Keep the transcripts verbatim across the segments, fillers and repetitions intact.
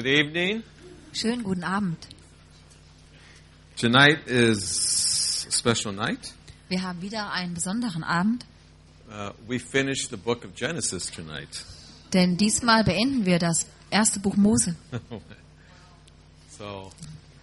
Good evening. Schönen guten Abend. Tonight is a special night. Wir haben wieder einen besonderen Abend, Uh, we finished the book of Genesis tonight. denn diesmal beenden wir das erste Buch Mose. So,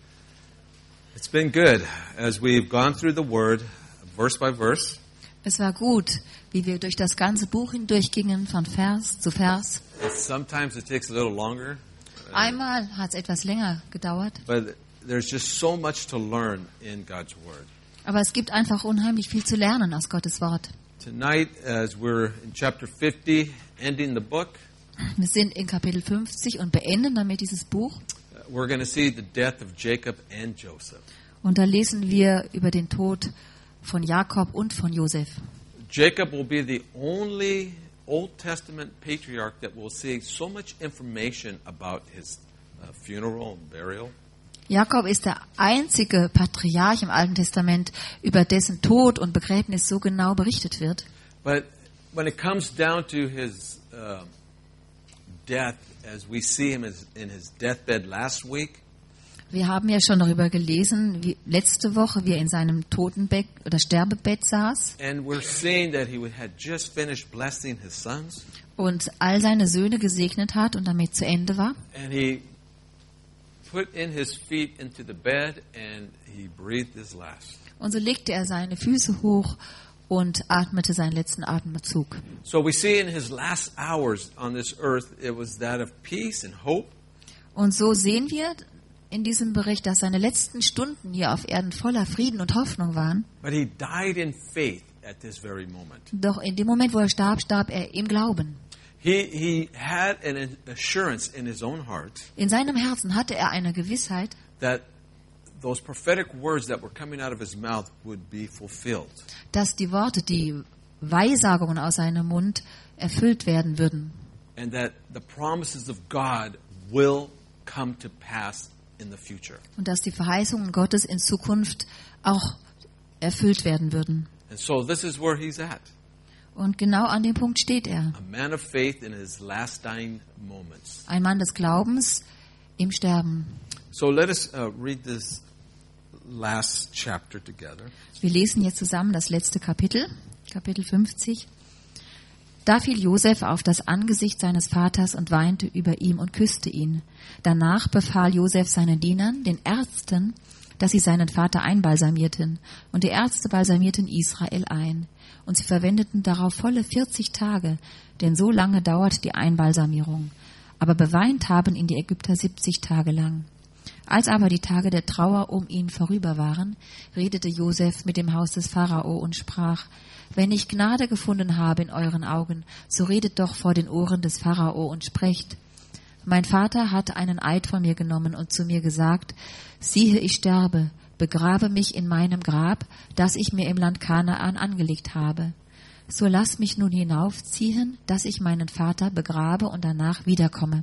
it's been good as we've gone through the Word, verse by verse. Es war gut, wie wir durch das ganze Buch hindurchgingen, von Vers zu Vers. Sometimes it takes a little longer, Einmal hat es etwas länger gedauert, but there's just so much to learn in God's Word. aber es gibt einfach unheimlich viel zu lernen aus Gottes Wort. Tonight, as we're in chapter fifty, ending the book, Wir sind in Kapitel fünfzig und beenden damit dieses Buch. we're going to see the death of Jacob and Joseph. Und da lesen wir über den Tod von Jakob und von Josef. Jacob will be the only Old Testament patriarch that will see so much information about his uh, funeral and burial. Jakob ist der einzige Patriarch im Alten Testament, über dessen Tod und Begräbnis so genau berichtet wird. But when it comes down to his uh, death, as we see him as, in his deathbed last week, Wir haben ja schon darüber gelesen, wie letzte Woche, wie er in seinem Totenbett oder Sterbebett saß and we're seeing that he had just finished blessing his sons, und all seine Söhne gesegnet hat und damit zu Ende war. and he put in his feet into the bed and he breathed his last. Und so legte er seine Füße hoch und atmete seinen letzten Atemzug. So we see in his last hours on this earth, it was that of peace and hope. Und so sehen wir in diesem Bericht, dass seine letzten Stunden hier auf Erden voller Frieden und Hoffnung waren. But he died in faith at this very moment. Doch in dem Moment, wo er starb, starb er im Glauben. He, he had an assurance in his own heart In seinem Herzen hatte er eine Gewissheit, that those prophetic words that were coming out of his mouth would be fulfilled. dass die Worte, die Weissagungen aus seinem Mund erfüllt werden würden. And that the promises of God will come to pass in the future. Und dass die Verheißungen Gottes in Zukunft auch erfüllt werden würden. And so this is where he's at. Und genau an dem Punkt steht er. A man of faith in his last dying moments. Ein Mann des Glaubens im Sterben. So let us uh, read this last chapter together. Wir lesen jetzt zusammen das letzte Kapitel, Kapitel fünfzig. Da fiel Josef auf das Angesicht seines Vaters und weinte über ihm und küsste ihn. Danach befahl Josef seinen Dienern, den Ärzten, dass sie seinen Vater einbalsamierten. Und die Ärzte balsamierten Israel ein. Und sie verwendeten darauf volle vierzig Tage, denn so lange dauert die Einbalsamierung. Aber beweint haben ihn die Ägypter siebzig Tage lang. Als aber die Tage der Trauer um ihn vorüber waren, redete Josef mit dem Haus des Pharao und sprach: Wenn ich Gnade gefunden habe in euren Augen, so redet doch vor den Ohren des Pharao und sprecht: Mein Vater hat einen Eid von mir genommen und zu mir gesagt: Siehe, ich sterbe, begrabe mich in meinem Grab, das ich mir im Land Kanaan angelegt habe. So lass mich nun hinaufziehen, dass ich meinen Vater begrabe und danach wiederkomme.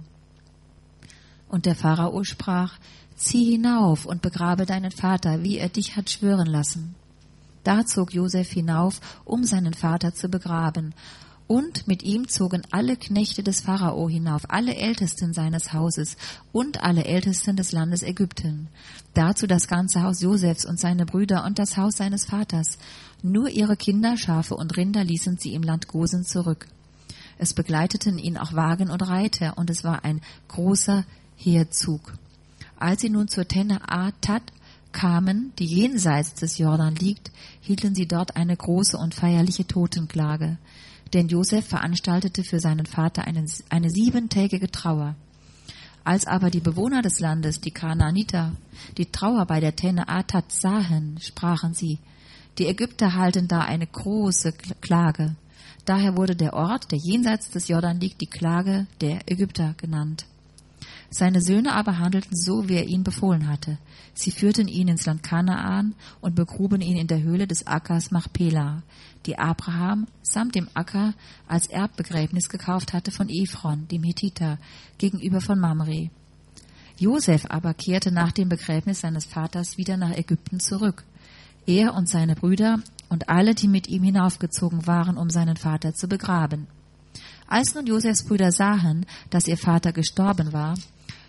Und der Pharao sprach: Zieh hinauf und begrabe deinen Vater, wie er dich hat schwören lassen. Da zog Josef hinauf, um seinen Vater zu begraben. Und mit ihm zogen alle Knechte des Pharao hinauf, alle Ältesten seines Hauses und alle Ältesten des Landes Ägypten. Dazu das ganze Haus Josefs und seine Brüder und das Haus seines Vaters. Nur ihre Kinder, Schafe und Rinder ließen sie im Land Gosen zurück. Es begleiteten ihn auch Wagen und Reiter, und es war ein großer Heerzug. Als sie nun zur Tenne Atat kamen, die jenseits des Jordan liegt, hielten sie dort eine große und feierliche Totenklage. Denn Josef veranstaltete für seinen Vater eine, eine siebentägige Trauer. Als aber die Bewohner des Landes, die Kanaaniter, die Trauer bei der Tenne Atat sahen, sprachen sie: Die Ägypter halten da eine große Klage. Daher wurde der Ort, der jenseits des Jordan liegt, die Klage der Ägypter genannt. Seine Söhne aber handelten so, wie er ihnen befohlen hatte. Sie führten ihn ins Land Kanaan und begruben ihn in der Höhle des Ackers Machpela, die Abraham samt dem Acker als Erbbegräbnis gekauft hatte von Ephron, dem Hethiter, gegenüber von Mamre. Josef aber kehrte nach dem Begräbnis seines Vaters wieder nach Ägypten zurück. Er und seine Brüder und alle, die mit ihm hinaufgezogen waren, um seinen Vater zu begraben. Als nun Josefs Brüder sahen, dass ihr Vater gestorben war,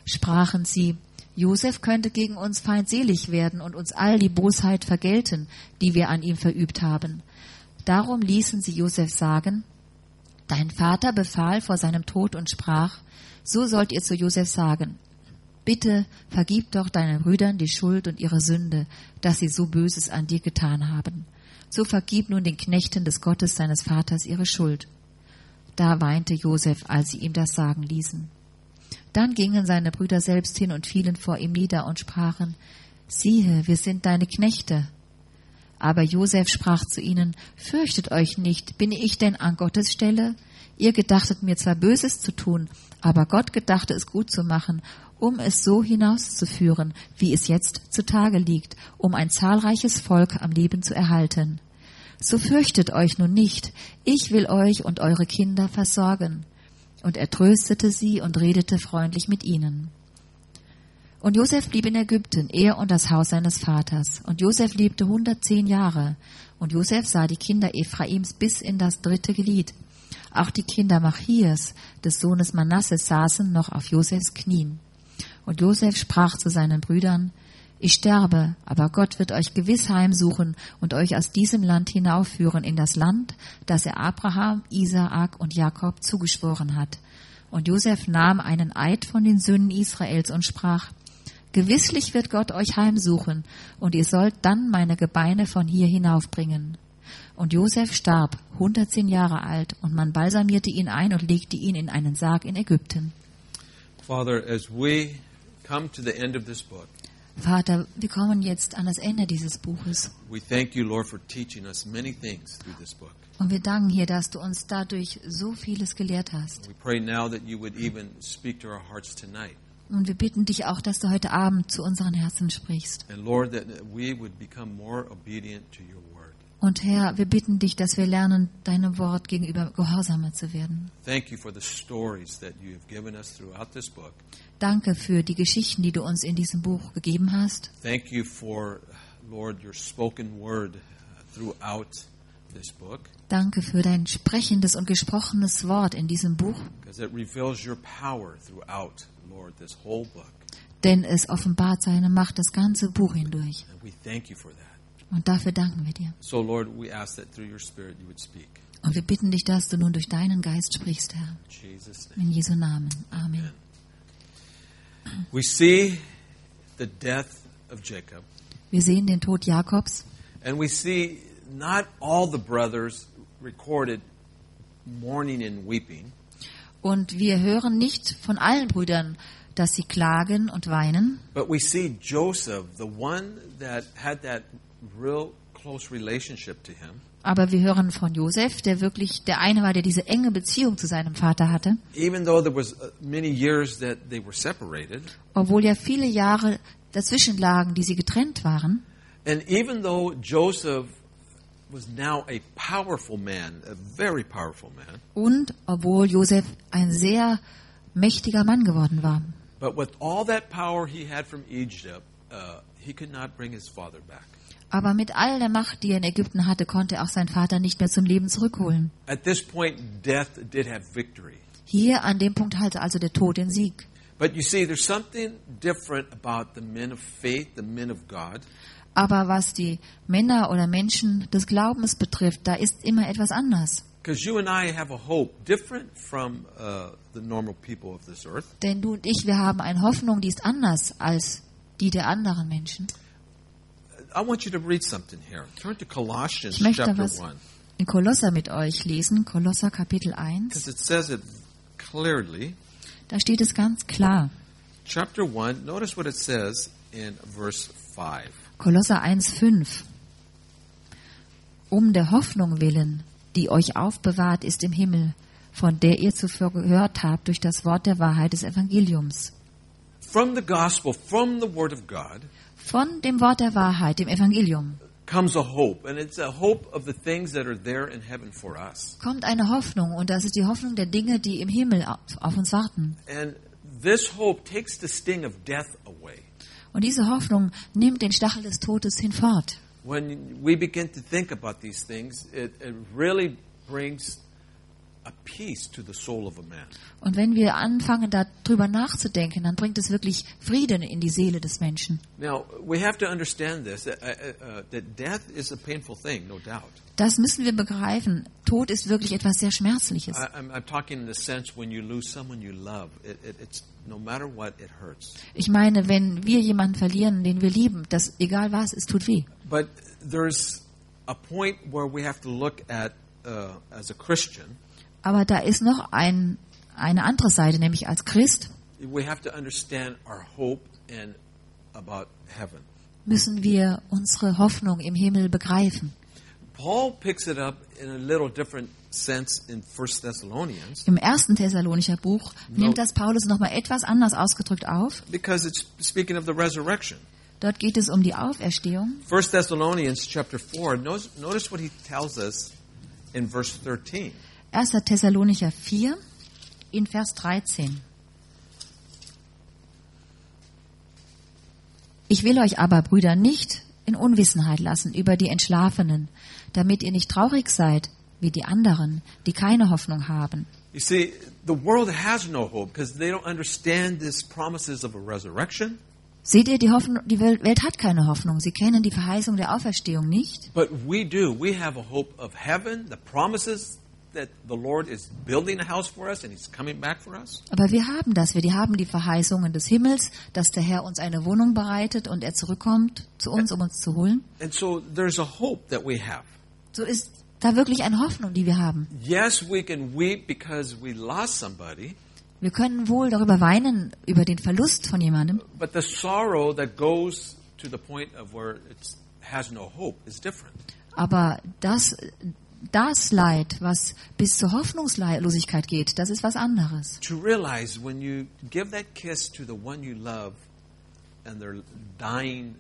sprachen sie, Josef könnte gegen uns feindselig werden und uns all die Bosheit vergelten, die wir an ihm verübt haben. Darum ließen sie Josef sagen, dein Vater befahl vor seinem Tod und sprach, so sollt ihr zu Josef sagen, bitte vergib doch deinen Brüdern die Schuld und ihre Sünde, dass sie so Böses an dir getan haben. So vergib nun den Knechten des Gottes seines Vaters ihre Schuld. Da weinte Josef, als sie ihm das sagen ließen. Dann gingen seine Brüder selbst hin und fielen vor ihm nieder und sprachen, siehe, wir sind deine Knechte. Aber Josef sprach zu ihnen, fürchtet euch nicht, bin ich denn an Gottes Stelle? Ihr gedachtet mir zwar Böses zu tun, aber Gott gedachte es gut zu machen, um es so hinauszuführen, wie es jetzt zutage liegt, um ein zahlreiches Volk am Leben zu erhalten. So fürchtet euch nun nicht, ich will euch und eure Kinder versorgen. Und er tröstete sie und redete freundlich mit ihnen. Und Josef blieb in Ägypten, er und das Haus seines Vaters. Und Josef lebte hundertzehn Jahre. Und Josef sah die Kinder Ephraims bis in das dritte Glied. Auch die Kinder Machias, des Sohnes Manasses, saßen noch auf Josefs Knien. Und Josef sprach zu seinen Brüdern, ich sterbe, aber Gott wird euch gewiss heimsuchen und euch aus diesem Land hinaufführen in das Land, das er Abraham, Isaak und Jakob zugeschworen hat. Und Josef nahm einen Eid von den Söhnen Israels und sprach, gewisslich wird Gott euch heimsuchen, und ihr sollt dann meine Gebeine von hier hinaufbringen. Und Josef starb, hundertzehn Jahre alt, und man balsamierte ihn ein und legte ihn in einen Sarg in Ägypten. Father, as we come to the end of this book, Vater, wir kommen jetzt an das Ende dieses Buches. we thank you, Lord, for teaching us many things through this book. Und wir danken hier, dass du uns dadurch so vieles gelehrt hast. We pray now that you would even speak to our hearts tonight. Und wir bitten dich auch, dass du heute Abend zu unseren Herzen sprichst. And Lord, that we would become more obedient to your word. Und Herr, wir bitten dich, dass wir lernen, deinem Wort gegenüber gehorsamer zu werden. Thank you for the stories that you have given us throughout this book. Danke für die Geschichten, die du uns in diesem Buch gegeben hast. Thank you for, Lord, your spoken word throughout this book. Danke für dein sprechendes und gesprochenes Wort in diesem Buch, Because it reveals your power throughout, Lord, this whole book. denn es offenbart seine Macht das ganze Buch hindurch. And we thank you for that. Und dafür danken wir dir. So, Lord, we ask that through your Spirit you would speak. Und wir bitten dich, dass du nun durch deinen Geist sprichst, Herr. In Jesus' name. In Jesu Namen. Amen. We see the death of Jacob, Wir sehen den Tod Jakobs and we see not all the brothers recorded mourning and weeping, und wir hören nicht von allen Brüdern, dass sie klagen und weinen, but we see Joseph, the one that had that real close relationship to him, aber wir hören von Josef, der wirklich der eine war, der diese enge Beziehung zu seinem Vater hatte, even though there was uh, many years that they were separated, obwohl ja viele Jahre dazwischen lagen, die sie getrennt waren. and even though Joseph was now a powerful man, a very powerful man, Und obwohl Josef ein sehr mächtiger Mann geworden war. but with all that power he had from Egypt, uh, he could not bring his father back. Aber mit all der Macht, die er in Ägypten hatte, konnte er auch seinen Vater nicht mehr zum Leben zurückholen. At this point, death did have victory. Hier an dem Punkt hatte also der Tod den Sieg. But you see, there's something different about the men of faith, the men of God. Aber was die Männer oder Menschen des Glaubens betrifft, da ist immer etwas anders. Because you and I have a hope different from uh, the normal people of this earth. Denn du und ich, wir haben eine Hoffnung, die ist anders als die der anderen Menschen. I want you to read something here. Turn to Colossians Ich möchte chapter was one. in Kolosser mit euch lesen, Kolosser Kapitel eins. Because it says it clearly. Da steht es ganz klar. Chapter one, notice what it says in verse five. Kolosser eins, fünf. Um der Hoffnung willen, die euch aufbewahrt ist im Himmel, von der ihr zuvor gehört habt durch das Wort der Wahrheit des Evangeliums. From the gospel, from the word of God, Von dem Wort der Wahrheit, dem Evangelium, comes a hope. And it's a hope of the things that are there in heaven for us. kommt eine Hoffnung, und das ist die Hoffnung der Dinge, die im Himmel auf, auf uns warten. And this hope takes the sting of death away. Und diese Hoffnung nimmt den Stachel des Todes hinfort. When we begin to think about these things, it, it really brings a peace to the soul of a man. Und wenn wir anfangen, darüber nachzudenken, dann bringt es wirklich Frieden in die Seele des Menschen. Now, we have to understand this, uh, uh, uh, that death is a painful thing, no doubt. Das müssen wir begreifen. Tod ist wirklich etwas sehr Schmerzliches. I, I'm, I'm talking in the sense when you lose someone you love, it, it, it's no matter what, it hurts. Ich meine, wenn wir jemanden verlieren, den wir lieben, das egal was, es tut weh. But there's a point where we have to look at, uh, as a Christian, Aber da ist noch ein, eine andere Seite, nämlich als Christ we have to understand our hope and about heaven. müssen wir unsere Hoffnung im Himmel begreifen. Paul picks it up in a little different sense in First Thessalonians Im ersten Thessalonicher Buch No. nimmt das Paulus nochmal etwas anders ausgedrückt auf. because it's speaking of the resurrection. Dort geht es um die Auferstehung. First Thessalonians chapter four, notice, notice what he tells us in verse thirteen. erster Thessalonicher vier in Vers dreizehn. Ich will euch aber, Brüder, nicht in Unwissenheit lassen über die Entschlafenen, damit ihr nicht traurig seid wie die anderen, die keine Hoffnung haben. You see, the world has no hope because they don't understand these promises of a resurrection. Seht ihr, die, Hoffnung, die Welt, Welt hat keine Hoffnung. Sie kennen die Verheißung der Auferstehung nicht. But we do. We have a hope of heaven, the promises that the Lord is building a house for us and He's coming back for us. Aber wir haben das. Wir haben die Verheißungen des Himmels, dass der Herr uns eine Wohnung bereitet und er zurückkommt zu uns, um uns zu holen. And so there's a hope that we have. So ist da wirklich eine Hoffnung, die wir haben. Yes, we can weep because we lost somebody, Wir können wohl darüber weinen, über den Verlust von jemandem. but the sorrow that goes to the point of where it has no hope is different. Aber das, das Leid, was bis zur Hoffnungslosigkeit geht, das ist was anderes. To realize when you give that kiss to the one you love and their dying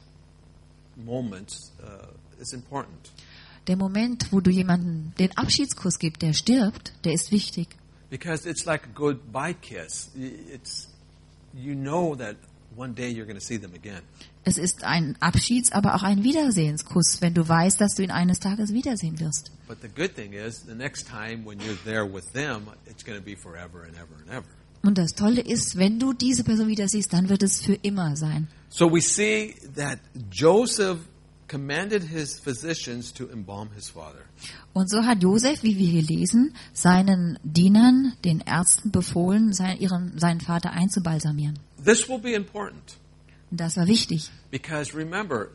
moments uh, is important. Der Moment, wo du jemanden den Abschiedskuss gibst, der stirbt, der ist wichtig. Because it's like a goodbye kiss. It's, you know that one day you're going to see them again. Es ist ein Abschieds-, aber auch ein Wiedersehenskuss, wenn du weißt, dass du ihn eines Tages wiedersehen wirst. But the good thing is, the next time when you're there with them, it's going to be forever and ever and ever. Und das Tolle ist, wenn du diese Person wieder siehst, dann wird es für immer sein. So we see that Joseph commanded his physicians to embalm his father. Und so hat Josef, wie wir hier lesen, seinen Dienern, den Ärzten befohlen, sein, ihren, seinen Vater einzubalsamieren. This will be important Und das war wichtig. because remember,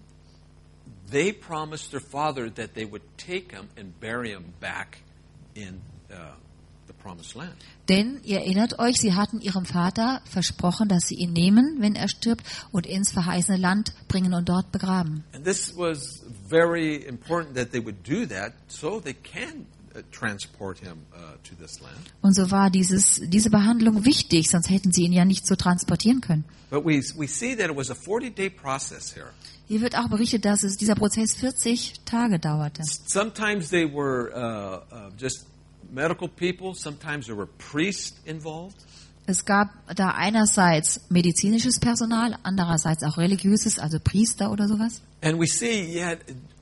they promised their father that they would take him and bury him back in uh, the promised land. Denn, ihr erinnert euch, sie hatten ihrem Vater versprochen, dass sie ihn nehmen, wenn er stirbt, und ins verheißene Land bringen und dort begraben. And this was very important that they would do that so they can uh, transport him uh, to this land. Und so war dieses, diese Behandlung wichtig, sonst hätten sie ihn ja nicht so transportieren können. But we we see that it was a forty-day process here. Hier wird auch berichtet, dass es, dieser Prozess vierzig Tage dauerte. Sometimes they were uh, uh, just medical people. Sometimes there were priests involved. Es gab da einerseits medizinisches Personal, andererseits auch religiöses, also Priester oder sowas. And we see yet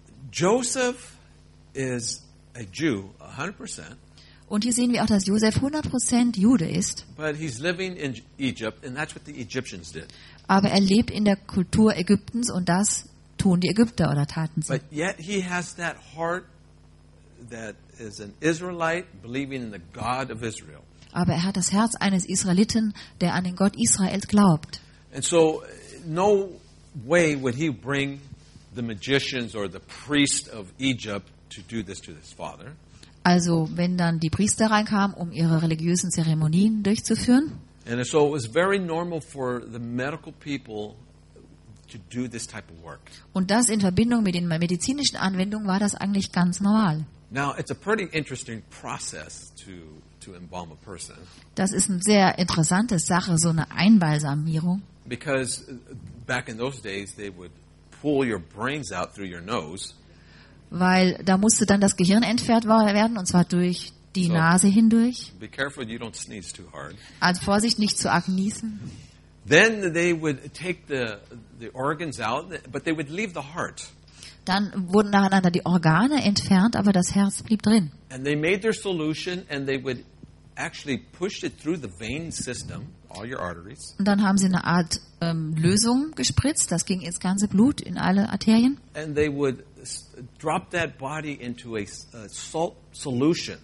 Joseph is a Jew, one hundred percent. Und hier sehen wir auch, dass Josef hundert Prozent Jude ist, But he's living in Egypt, and that's what the Egyptians did. aber er lebt in der Kultur Ägyptens und das tun die Ägypter oder taten sie. But yet he has that heart that is an Israelite believing in the God of Israel. Aber er hat das Herz eines Israeliten, der an den Gott Israels glaubt. And so no way would he bring the magicians or the priest of Egypt to do this to his father. Also wenn dann die Priester reinkamen, um ihre religiösen Zeremonien durchzuführen. And so it was very normal for the medical people to do this type of work. Und das in Verbindung mit den medizinischen Anwendungen war das eigentlich ganz normal. Now, it's a pretty interesting process to, to embalm a person Das ist eine sehr interessante Sache, so eine Einbalsamierung. because back in those days they would pull your brains out through your nose. Weil da musste dann das Gehirn entfernt werden, und zwar durch die So. Nase hindurch. Be careful you don't sneeze too hard. Also Vorsicht, nicht zu arg niesen. Then they would take the, the organs out, but they would leave the heart. Dann wurden nacheinander die Organe entfernt, aber das Herz blieb drin. And they made their solution, and they would actually push it through the vein system, all your arteries. Und dann haben sie eine Art ähm, Lösung gespritzt, das ging ins ganze Blut, in alle Arterien. And they would s- drop that body into a, s- a salt solution,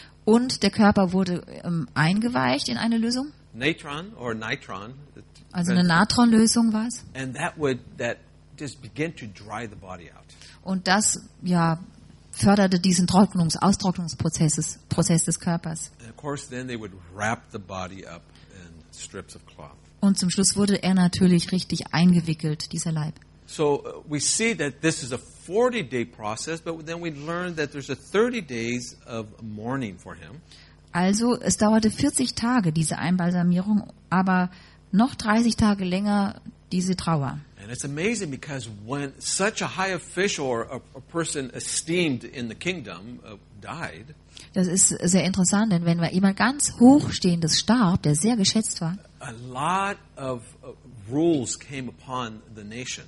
Und der Körper wurde ähm, eingeweicht in eine Lösung, natron or nitron, also eine Natronlösung war es. and that would that just begin to dry the body out. Und das ja förderte diesen Trocknungs-, Austrocknungsprozess Prozess des Körpers. And of course, then they would wrap the body up in strips of cloth. Und zum Schluss wurde er natürlich richtig eingewickelt, dieser Leib. So uh, we see that this is a forty-day process, but then we learn that there's a thirty days of mourning for him. Also es dauerte vierzig Tage, diese Einbalsamierung, aber noch dreißig Tage länger diese Trauer. And it's amazing because when such a high official or a, a person esteemed in the kingdom uh, died, Das ist sehr interessant, denn wenn mal jemand ganz Hochstehendes starb, der sehr geschätzt war, a lot of uh, rules came upon the nation.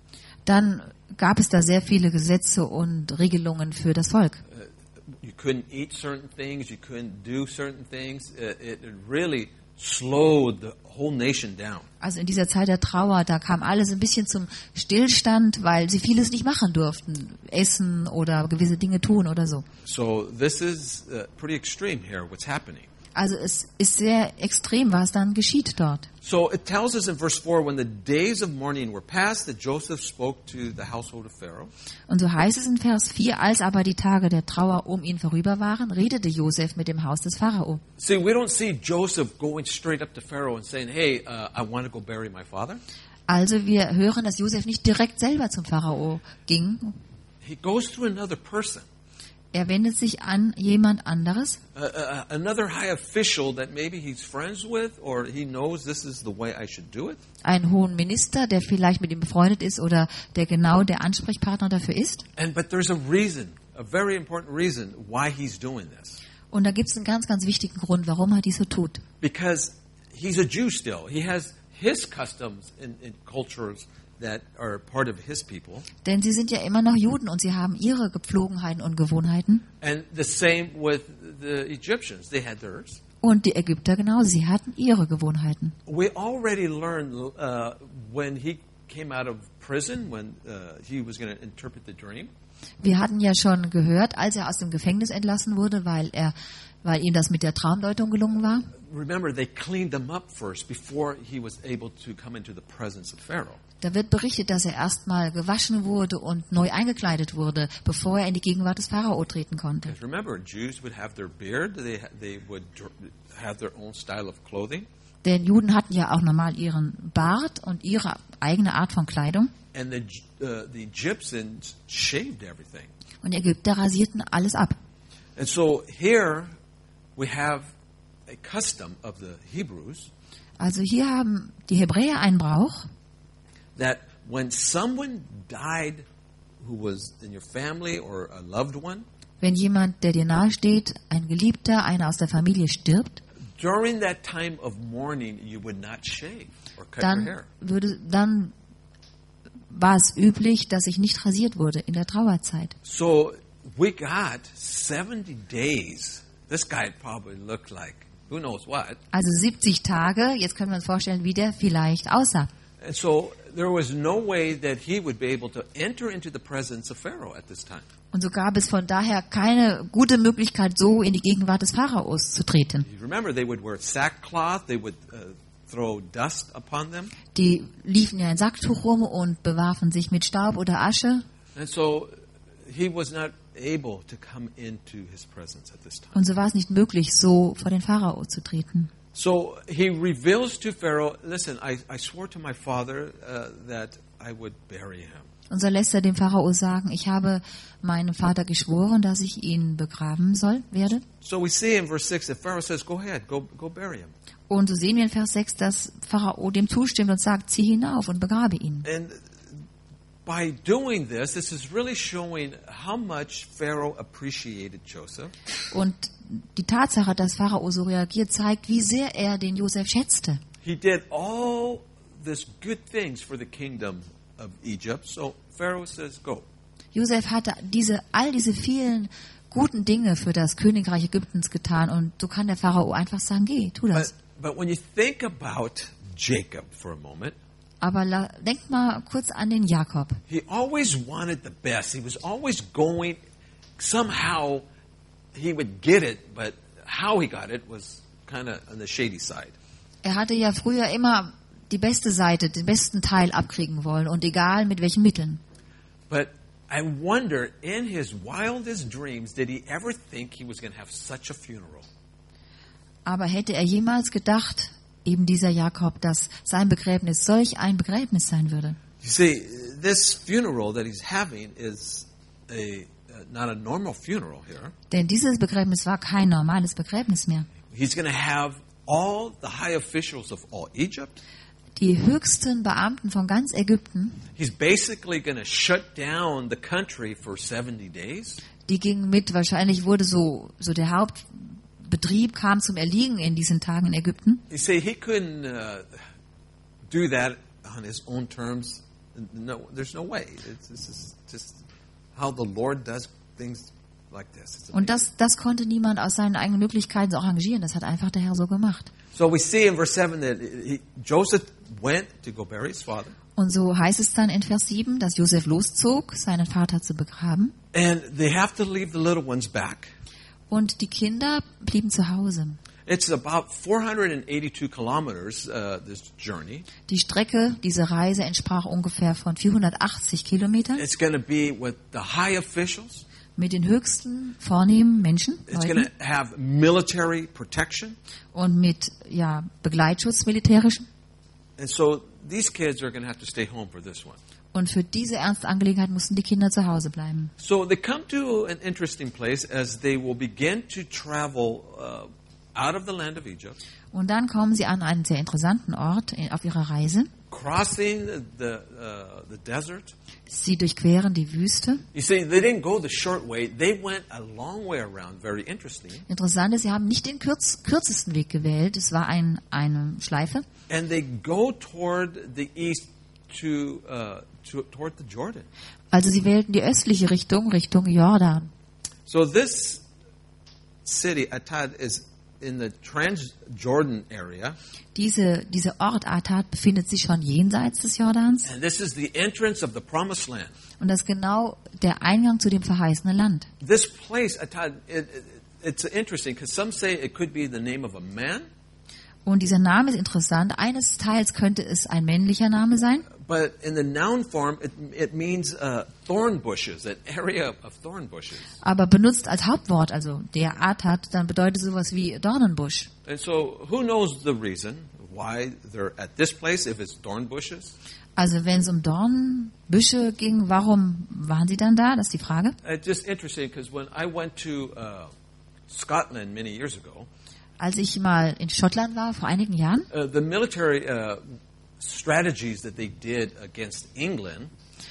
dann gab es da sehr viele Gesetze und Regelungen für das Volk. Uh, you couldn't eat certain things, you couldn't do certain things. Uh, it, it really slowed the whole nation down. Also in dieser Zeit der Trauer, da kam alles ein bisschen zum Stillstand, weil sie vieles nicht machen durften. Essen oder gewisse Dinge tun oder so. So this is uh, pretty extreme here, what's happening. Also es ist sehr extrem, was dann geschieht dort. So it tells us in verse four, when the days of mourning were past, that Joseph spoke to the household of Pharaoh. Und so heißt es in Vers vier, als aber die Tage der Trauer um ihn vorüber waren, redete Josef mit dem Haus des Pharao. See, we don't see Joseph going straight up to Pharaoh and saying, hey, uh, I want to go bury my father. Also wir hören, dass Josef nicht direkt selber zum Pharao ging. He goes through another person, Er wendet sich an jemand anderes, uh, uh, another high official that maybe he's friends with or he knows this is the way I should do it. einen hohen Minister, der vielleicht mit ihm befreundet ist oder der genau der Ansprechpartner dafür ist. And but there's a reason, a very important reason why he's doing this. Und da gibt es einen ganz, ganz wichtigen Grund, warum er dies so tut. Because he's a Jew still. He has his customs and, and cultures that are part of his people. Denn sie sind ja immer noch Juden und sie haben ihre Gepflogenheiten und Gewohnheiten. And the same with the Egyptians. They had theirs. Und die Ägypter genauso, sie hatten ihre Gewohnheiten. We already learned uh, when he came out of prison, when uh, he was going to interpret the dream. Wir hatten ja schon gehört, als er aus dem Gefängnis entlassen wurde, weil er, weil ihm das mit der Traumdeutung gelungen war. Remember, they cleaned him up first before he was able to come into the presence of Pharaoh. Da wird berichtet, dass er erstmal gewaschen wurde und neu eingekleidet wurde, bevor er in die Gegenwart des Pharao treten konnte. Because remember, Jews would have their beard. They ha- they would dr- have their own style of clothing. Denn Juden hatten ja auch normal ihren Bart und ihre eigene Art von Kleidung. And the uh, the Egyptians shaved everything. Und die Ägypter rasierten alles ab. And so here we have a custom of the Hebrews Also hier haben die Hebräer einen Brauch, that when someone died who was in your family or a loved one, wenn jemand, der dir nahe steht, ein Geliebter, einer aus der Familie stirbt, during that time of mourning, you would not shave or cut your dann hair. würde, dann war es üblich, dass sich nicht rasiert wurde in der Trauerzeit. So we got seventy days. This guy probably looked like who knows what. Also siebzig Tage, jetzt können wir uns vorstellen, wie der vielleicht aussah. And so there was no way that he would be able to enter into the presence of Pharaoh at this time. Und so gab es von daher keine gute Möglichkeit, so in die Gegenwart des Pharaos zu treten. You remember, they would wear sackcloth. They would uh, throw dust upon them. Die liefen ja in Sacktuch rum und bewarfen sich mit Staub oder Asche. And so he was not able to come into his presence at this time. Und so war es nicht möglich, so vor den Pharao zu treten. So he reveals to Pharaoh, listen, I, I swore to my father uh, that I would bury him. Und so lässt er dem Pharao sagen, ich habe meinem Vater geschworen, dass ich ihn begraben soll, werde. So we see in verse six that Pharaoh says, go ahead, go, go bury him. Und so sehen wir in Vers sechs, dass Pharao dem zustimmt und sagt, zieh hinauf und begrabe ihn. And by doing this, this is really showing how much Pharaoh appreciated Joseph. Und die Tatsache, dass Pharao so reagiert, zeigt, wie sehr er den Josef schätzte. He did all this good things for the kingdom of Egypt. So Pharaoh says, go. Josef hatte diese, all diese vielen guten Dinge für das Königreich Ägyptens getan und so kann der Pharao einfach sagen, geh, tu das. But, but when you think about Jacob for a moment, Aber la, denk mal kurz an den Jakob. he always wanted the best. He was always going, somehow he would get it, but how he got it was kind of on the shady side. Er hatte ja früher immer die beste Seite, den besten Teil abkriegen wollen und egal mit welchen Mitteln. But I wonder, in his wildest dreams, did he ever think he was going to have such a funeral? Aber hätte er jemals gedacht, eben dieser Jakob, dass sein Begräbnis solch ein Begräbnis sein würde? You see, this funeral that he's having is a uh, not a normal funeral here. Denn dieses Begräbnis war kein normales Begräbnis mehr. He's going to have all the high officials of all Egypt. Die höchsten Beamten von ganz Ägypten, He's basically going to shut down the country for seventy days. die gingen mit, wahrscheinlich wurde so, so der Hauptbetrieb kam zum Erliegen in diesen Tagen in Ägypten. You see, he couldn't uh, do that on his own terms. No, there's no way. It's, this is just how the Lord does things like this. It's Und amazing. das, das konnte niemand aus seinen eigenen Möglichkeiten so arrangieren. Das hat einfach der Herr so gemacht. So we see in verse seven that he, Joseph went to go bury his father. Und so heißt es dann in Vers sieben, dass Josef loszog, seinen Vater zu begraben. And they have to leave the little ones back. Und die Kinder blieben zu Hause. It's about four hundred eighty-two kilometers, uh, this journey. Die Strecke, diese Reise entsprach ungefähr von vierhundertachtzig Kilometern It's going to be with the high officials. mit den höchsten, vornehmen Menschen It's going Leuten, to have military protection. und mit ja, Begleitschutz militärischen. And so these kids are going to have to stay home for this one. Und für diese ernste Angelegenheit mussten die Kinder zu Hause bleiben. So they come to an interesting place as they will begin to travel uh, out of the land of Egypt, Und dann kommen sie an einen sehr interessanten Ort in, auf ihrer Reise. crossing the uh, the desert. Sie durchqueren die Wüste. You see, they didn't go the short way. They went a long way around. Very interesting. Interessant ist, sie haben nicht den kürz, kürzesten Weg gewählt. Es war ein, eine Schleife. And they go toward the east to, uh, to toward the Jordan. Also sie wählten die östliche Richtung, Richtung Jordan. So this city, Atad, is in the Transjordan area. Diese, dieser Ort Atad befindet sich schon jenseits des Jordans. And this is the entrance of the promised land. Und das ist genau der Eingang zu dem verheißenen Land. This place, Atad, it, it, it's interesting because some say it could be the name of a man, Und dieser Name ist interessant. Eines Teils könnte es ein männlicher Name sein. but in the noun form, it, it means uh, thorn bushes, an area of thorn bushes. Aber benutzt als Hauptwort, also der Atad, dann bedeutet sowas wie Dornenbusch. And so who knows the reason why they're at this place if it's thorn bushes? Also wenn es um Dornenbüsche ging, warum waren sie dann da? Das ist die Frage. It's just interesting because when I went to uh, Scotland many years ago, Als ich mal in Schottland war, vor einigen Jahren, uh, the military uh, strategies that they did against England,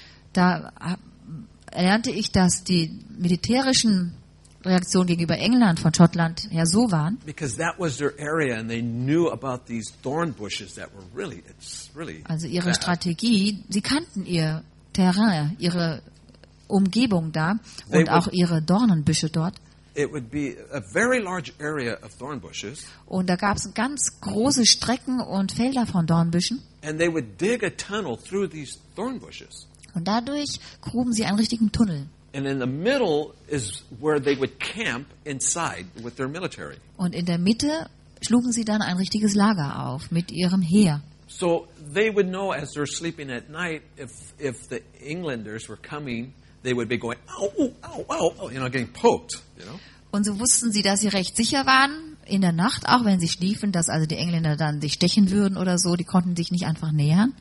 da äh, lernte ich, dass die militärischen Reaktionen gegenüber England von Schottland her so waren, because that was their area and they knew about these thorn bushes that were really, it's really also ihre bad. Strategie, sie kannten ihr Terrain, ihre Umgebung da They und auch would- ihre Dornenbüsche dort. It would be a very large area of thorn bushes, Und da gab es ganz große Strecken und Felder von Dornbüschen. and they would dig a tunnel through these thorn bushes. Und dadurch gruben sie einen richtigen Tunnel. And in the middle is where they would camp inside with their military. Und in der Mitte schlugen sie dann ein richtiges Lager auf mit ihrem Heer. So they would know as they're sleeping at night if if the Englanders were coming, they would be going, ow, ow, ow, ow, ow, you know, getting poked, you know. Und so wussten sie, dass sie recht sicher waren in der Nacht, auch wenn sie schliefen, dass also die Engländer dann sich stechen würden oder so. Die konnten sich nicht einfach nähern.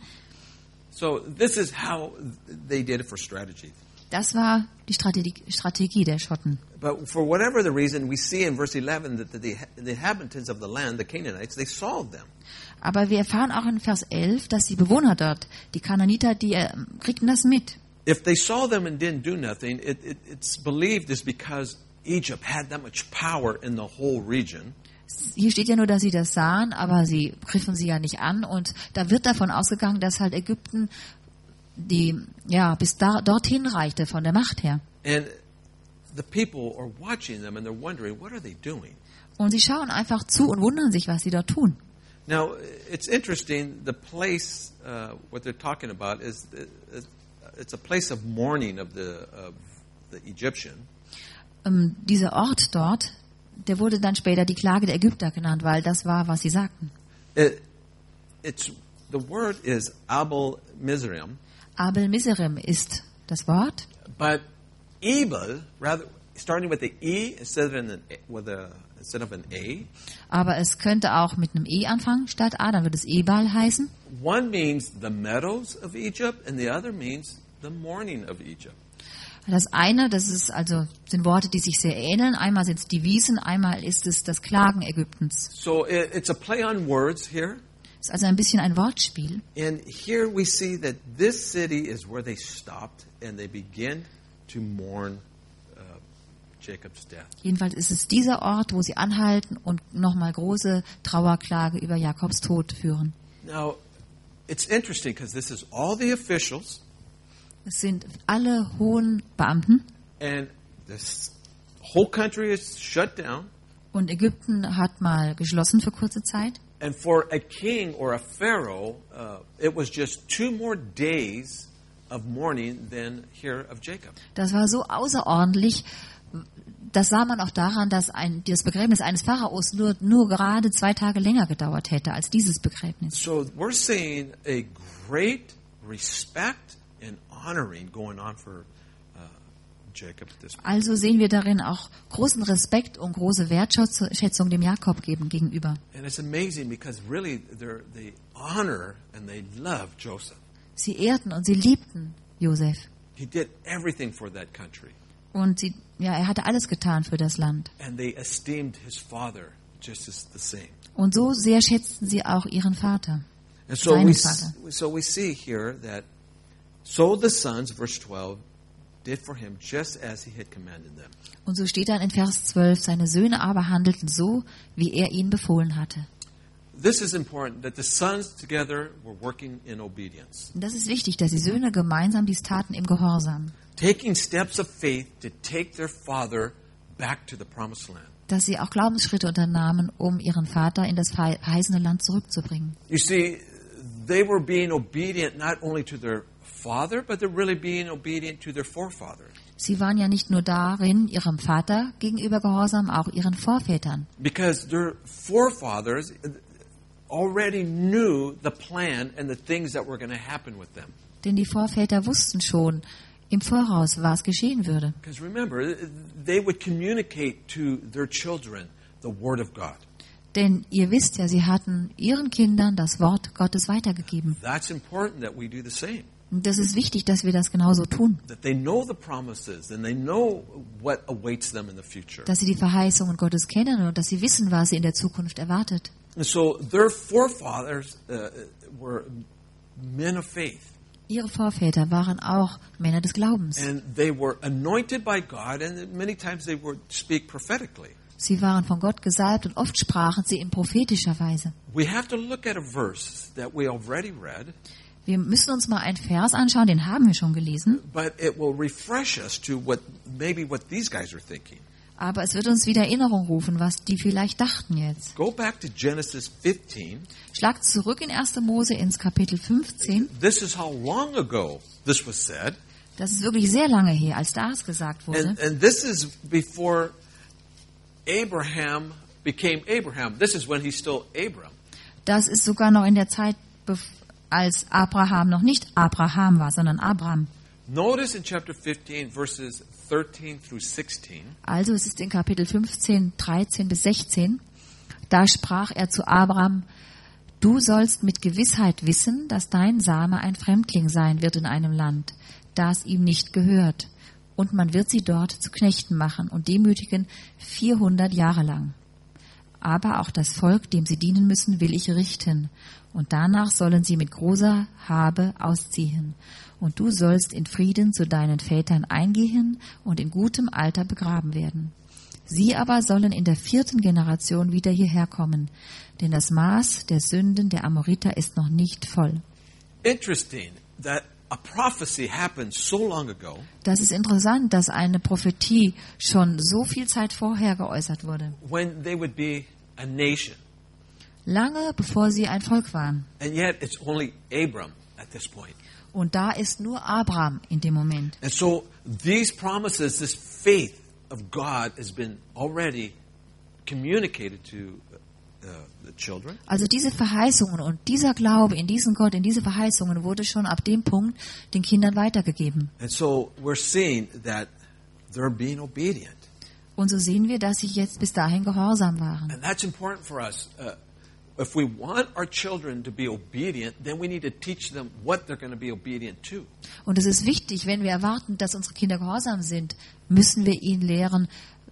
So this is how they did it for strategy. Das war die Strategie, Strategie der Schotten. But for whatever the reason, we see in verse eleven that the, the inhabitants of the land, the Canaanites, they saw them. Aber wir erfahren auch in Vers elf, dass die Bewohner dort, die Kanaaniter, die äh, kriegten das mit. If they saw them and didn't do nothing, it, it, it's believed is because Egypt had that much power in the whole region. Hier steht ja nur, dass sie das sahen, aber sie griffen sie ja nicht an. Und da wird davon ausgegangen, dass halt Ägypten die ja bis da, dorthin reichte von der Macht her. And the people are watching them and they're wondering, what are they doing? Und sie schauen einfach zu und wundern sich, was sie dort tun. Now, it's interesting, the place, uh, what they're talking about is, is it's a place of mourning of the, of the Egyptian. Ähm, dieser Ort dort, der wurde dann später die Klage der Ägypter genannt, weil das war, was sie sagten. It, it's, the word is Abel Mizraim. Abel Mizraim ist das Wort. But Ebal, rather, starting with the E instead of an, with a, instead of an A. Aber es könnte auch mit einem E anfangen statt A, dann wird es Ebal heißen. One means the meadows of Egypt and the other means the mourning of Egypt. Das eine, das ist also sind Worte, die sich sehr ähneln. Einmal sind es die Wiesen, einmal ist es das Klagen Ägyptens. So it, it's a play on words here. Es ist also ein bisschen ein Wortspiel. And here we see that this city is where they stopped and they begin to mourn uh, Jacob's death. Jedenfalls ist es dieser Ort, wo sie anhalten und nochmal große Trauerklage über Jakobs Tod führen. Now, it's interesting because this is all the officials. Es sind alle hohen Beamten And this whole country is shut down. und Ägypten hat mal geschlossen für kurze Zeit. And for a king or a pharaoh, uh, it was just two more days of mourning than here of Jacob. Das war so außerordentlich. Das sah man auch daran, dass ein, das Begräbnis eines Pharaos nur, nur gerade zwei Tage länger gedauert hätte als dieses Begräbnis. So we're seeing a great respect and honoring going on for uh, Jacob at this point. Also sehen wir darin auch großen Respekt und große Wertschätzung dem Jakob geben gegenüber. And it's amazing because really they're, they honor and they love Joseph. Sie ehrten und sie liebten Josef. He did everything for that country. Und sie, ja, er hatte alles getan für das Land. And they esteemed his father just as the same. Und so sehr schätzten sie auch ihren Vater. And so Seinen we, Vater. so we see here that, so the sons, verse twelve, did for him just as he had commanded them. Und so steht dann in Vers zwölf, seine Söhne aber handelten so, wie er ihnen befohlen hatte. This is important, that the sons together were working in obedience. Und das ist wichtig, dass die Söhne gemeinsam dies taten im Gehorsam. Taking steps of faith to take their father back to the promised land. Dass sie auch Glaubensschritte unternahmen, um ihren Vater in das verheißene Land zurückzubringen. You see, they were being obedient not only to their father, but they're really being obedient to their forefather. Sie waren ja nicht nur darin, ihrem Vater gegenüber gehorsam, auch ihren Vorvätern. Because their forefathers already knew the plan and the things that were going to happen with them. Denn die Vorväter wussten schon im Voraus, was geschehen würde. Because remember, they would communicate to their children the Word of God. Denn ihr wisst ja, sie hatten ihren Kindern das Wort Gottes weitergegeben. That's important that we do the same. Und das ist wichtig, dass wir das genauso tun. That they know the promises and they know what awaits them in the future. Dass sie die Verheißungen Gottes kennen und dass sie wissen, was sie in der Zukunft erwartet. And so their forefathers uh, were men of faith. Ihre Vorväter waren auch Männer des Glaubens. And they were anointed by God, and many times they would speak prophetically. Sie waren von Gott gesalbt und oft sprachen sie in prophetischer Weise. We have to look at a verse that we already read, Wir müssen uns mal einen Vers anschauen, den haben wir schon gelesen. but it will refresh us to what maybe what these guys are thinking. Aber es wird uns wieder Erinnerung rufen, was die vielleicht dachten jetzt. Go back to Genesis fifteen. Schlagt zurück in erster Mose ins Kapitel fünfzehn. This is how long ago this was said, Das ist wirklich sehr lange her, als das gesagt wurde. and, and this is before Abraham became Abraham. This is when he's still Abram. Das ist sogar noch in der Zeit, bef- als Abraham noch nicht Abraham war, sondern Abram. Notice in chapter fifteen, verses thirteen through sixteen. Also es ist in Kapitel fünfzehn, dreizehn bis sechzehn. Da sprach er zu Abraham: Du sollst mit Gewissheit wissen, dass dein Same ein Fremdling sein wird in einem Land, das ihm nicht gehört. Und man wird sie dort zu Knechten machen und demütigen vierhundert Jahre lang. Aber auch das Volk, dem sie dienen müssen, will ich richten. Und danach sollen sie mit großer Habe ausziehen. Und du sollst in Frieden zu deinen Vätern eingehen und in gutem Alter begraben werden. Sie aber sollen in der vierten Generation wieder hierher kommen, denn das Maß der Sünden der Amoriter ist noch nicht voll. Interesting that a prophecy happened so long ago. Das ist interessant, dass eine Prophetie schon so viel Zeit vorher geäußert wurde. When they would be a nation. Lange bevor sie ein Volk waren. And yet it's only Abram at this point. Und da ist nur Abraham in dem Moment. And so these promises, this faith of God has been already communicated to uh, the children. Also diese Verheißungen und dieser Glaube in diesen Gott, in diese Verheißungen wurde schon ab dem Punkt den Kindern weitergegeben. And so we're seeing that they're being obedient. Und so sehen wir, dass sie jetzt bis dahin gehorsam waren. And that's important for us. Uh, if we want our children to be obedient, then we need to teach them what they're going to be obedient to. Und es ist wichtig, wenn wir erwarten, dass unsere Kinder gehorsam sind, müssen wir ihnen lehren,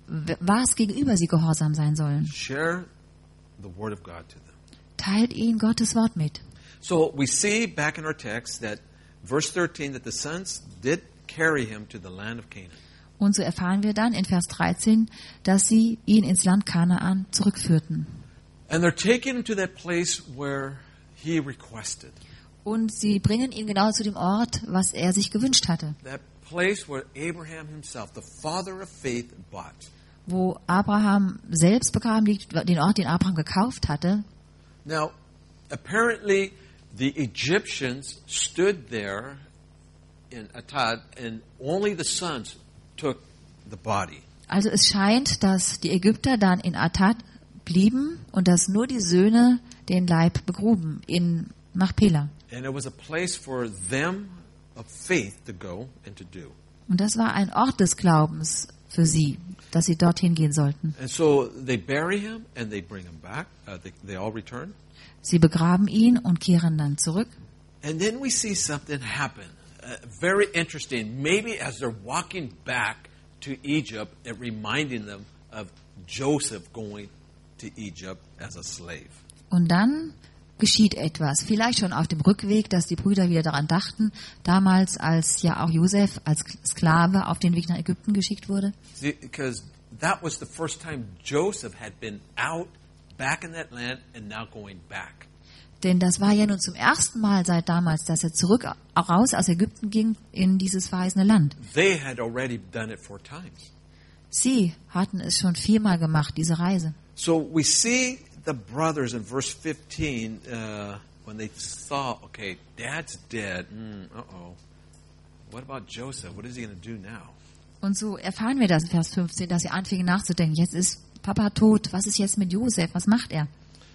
was gegenüber sie gehorsam sein sollen. Share the word of God to them. Teilt ihnen Gottes Wort mit. So we see back in our text that verse thirteen that the sons did carry him to the land of Canaan. Und so erfahren wir dann in Vers dreizehn, dass sie ihn ins Land Kanaan zurückführten. And they're taking him to that place where he requested. Und sie bringen ihn genau zu dem Ort, was er sich gewünscht hatte. That place where Abraham himself, the father of faith, bought. Wo Abraham selbst begraben liegt, den Ort, den Abraham gekauft hatte. Now, apparently the Egyptians stood there in Atad and only the sons took the body. Also es scheint, dass die Ägypter dann in Atad blieben und dass nur die Söhne den Leib begruben in Machpelah. And it was a place for them of faith to go and to do. Und das war ein Ort des Glaubens für sie, dass sie dorthin gehen sollten. And so they bury him and they bring him back. Uh, they, they all return. Sie begraben ihn und kehren dann zurück. And then we see something happen. Uh, very interesting. Maybe as they're walking back to Egypt, it reminding them of Joseph going to Egypt as a slave. Und dann geschieht etwas. Vielleicht schon auf dem Rückweg, dass die Brüder wieder daran dachten, damals als ja auch Josef als Sklave auf den Weg nach Ägypten geschickt wurde. See, because that was the first time Joseph had been out back in that land and now going back. Denn das war ja nun zum ersten Mal seit damals, dass er zurück raus aus Ägypten ging in dieses verheißene Land. They had already done it four times. Sie hatten es schon viermal gemacht, diese Reise. So we see the brothers in verse fifteen uh, when they saw, okay, Dad's dead. Mm, uh-oh. What about Joseph? What is he going to do now? Und so erfahren wir das in Vers fünfzehn, dass sie anfingen nachzudenken. Jetzt ist Papa tot. Was ist jetzt mit Josef? Was macht er?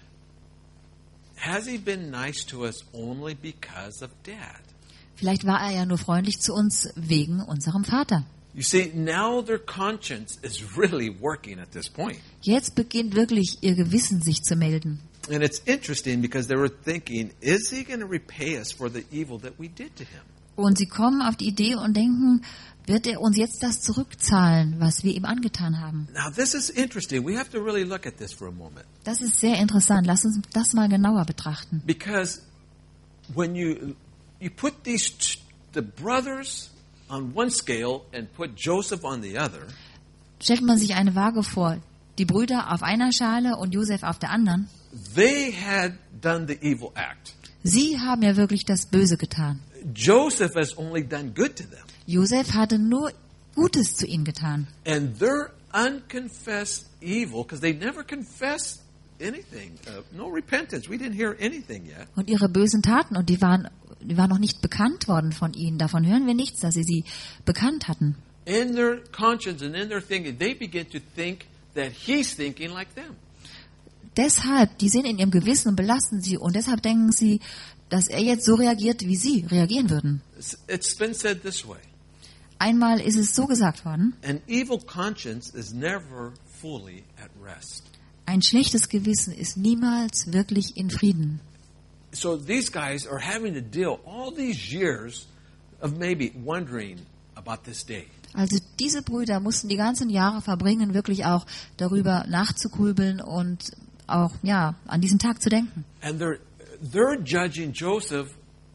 Has he been nice to us only because of Dad? Vielleicht war er ja nur freundlich zu uns wegen unserem Vater. You see, now their conscience is really working at this point. Jetzt beginnt wirklich ihr Gewissen sich zu melden. And it's interesting because they were thinking, is he going to repay us for the evil that we did to him? Und sie kommen auf die Idee und denken, wird er uns jetzt das zurückzahlen, was wir ihm angetan haben? Now this is interesting. We have to really look at this for a moment. Das ist sehr interessant. Lass uns das mal genauer betrachten. Because when you you put these t- the brothers on one scale and put Joseph on the other, Stellt man sich eine Waage vor, die Brüder auf einer Schale und Josef auf der anderen. they had done the evil act. Sie haben ja wirklich das Böse getan. Joseph has only done good to them. Josef hatte nur Gutes zu ihnen getan. And their unconfessed evil, because they never confessed anything, uh, no repentance. We didn't hear anything yet. Und ihre bösen Taten, und die waren, die waren noch nicht bekannt worden von ihnen. Davon hören wir nichts, dass sie sie bekannt hatten. In their conscience and in their thinking, they begin to think that he's thinking like them. Deshalb, die sind in ihrem Gewissen und belasten sie. Und deshalb denken sie, dass er jetzt so reagiert, wie sie reagieren würden. It's, it's been said this way. Einmal ist es so gesagt worden, An evil conscience is never fully at rest. ein schlechtes Gewissen ist niemals wirklich in Frieden. So these guys are having to deal all these years of maybe wondering about this day. Also diese Brüder mussten die ganzen Jahre verbringen, wirklich auch darüber nachzugrübeln und auch ja an diesen Tag zu denken. And they're they're judging Joseph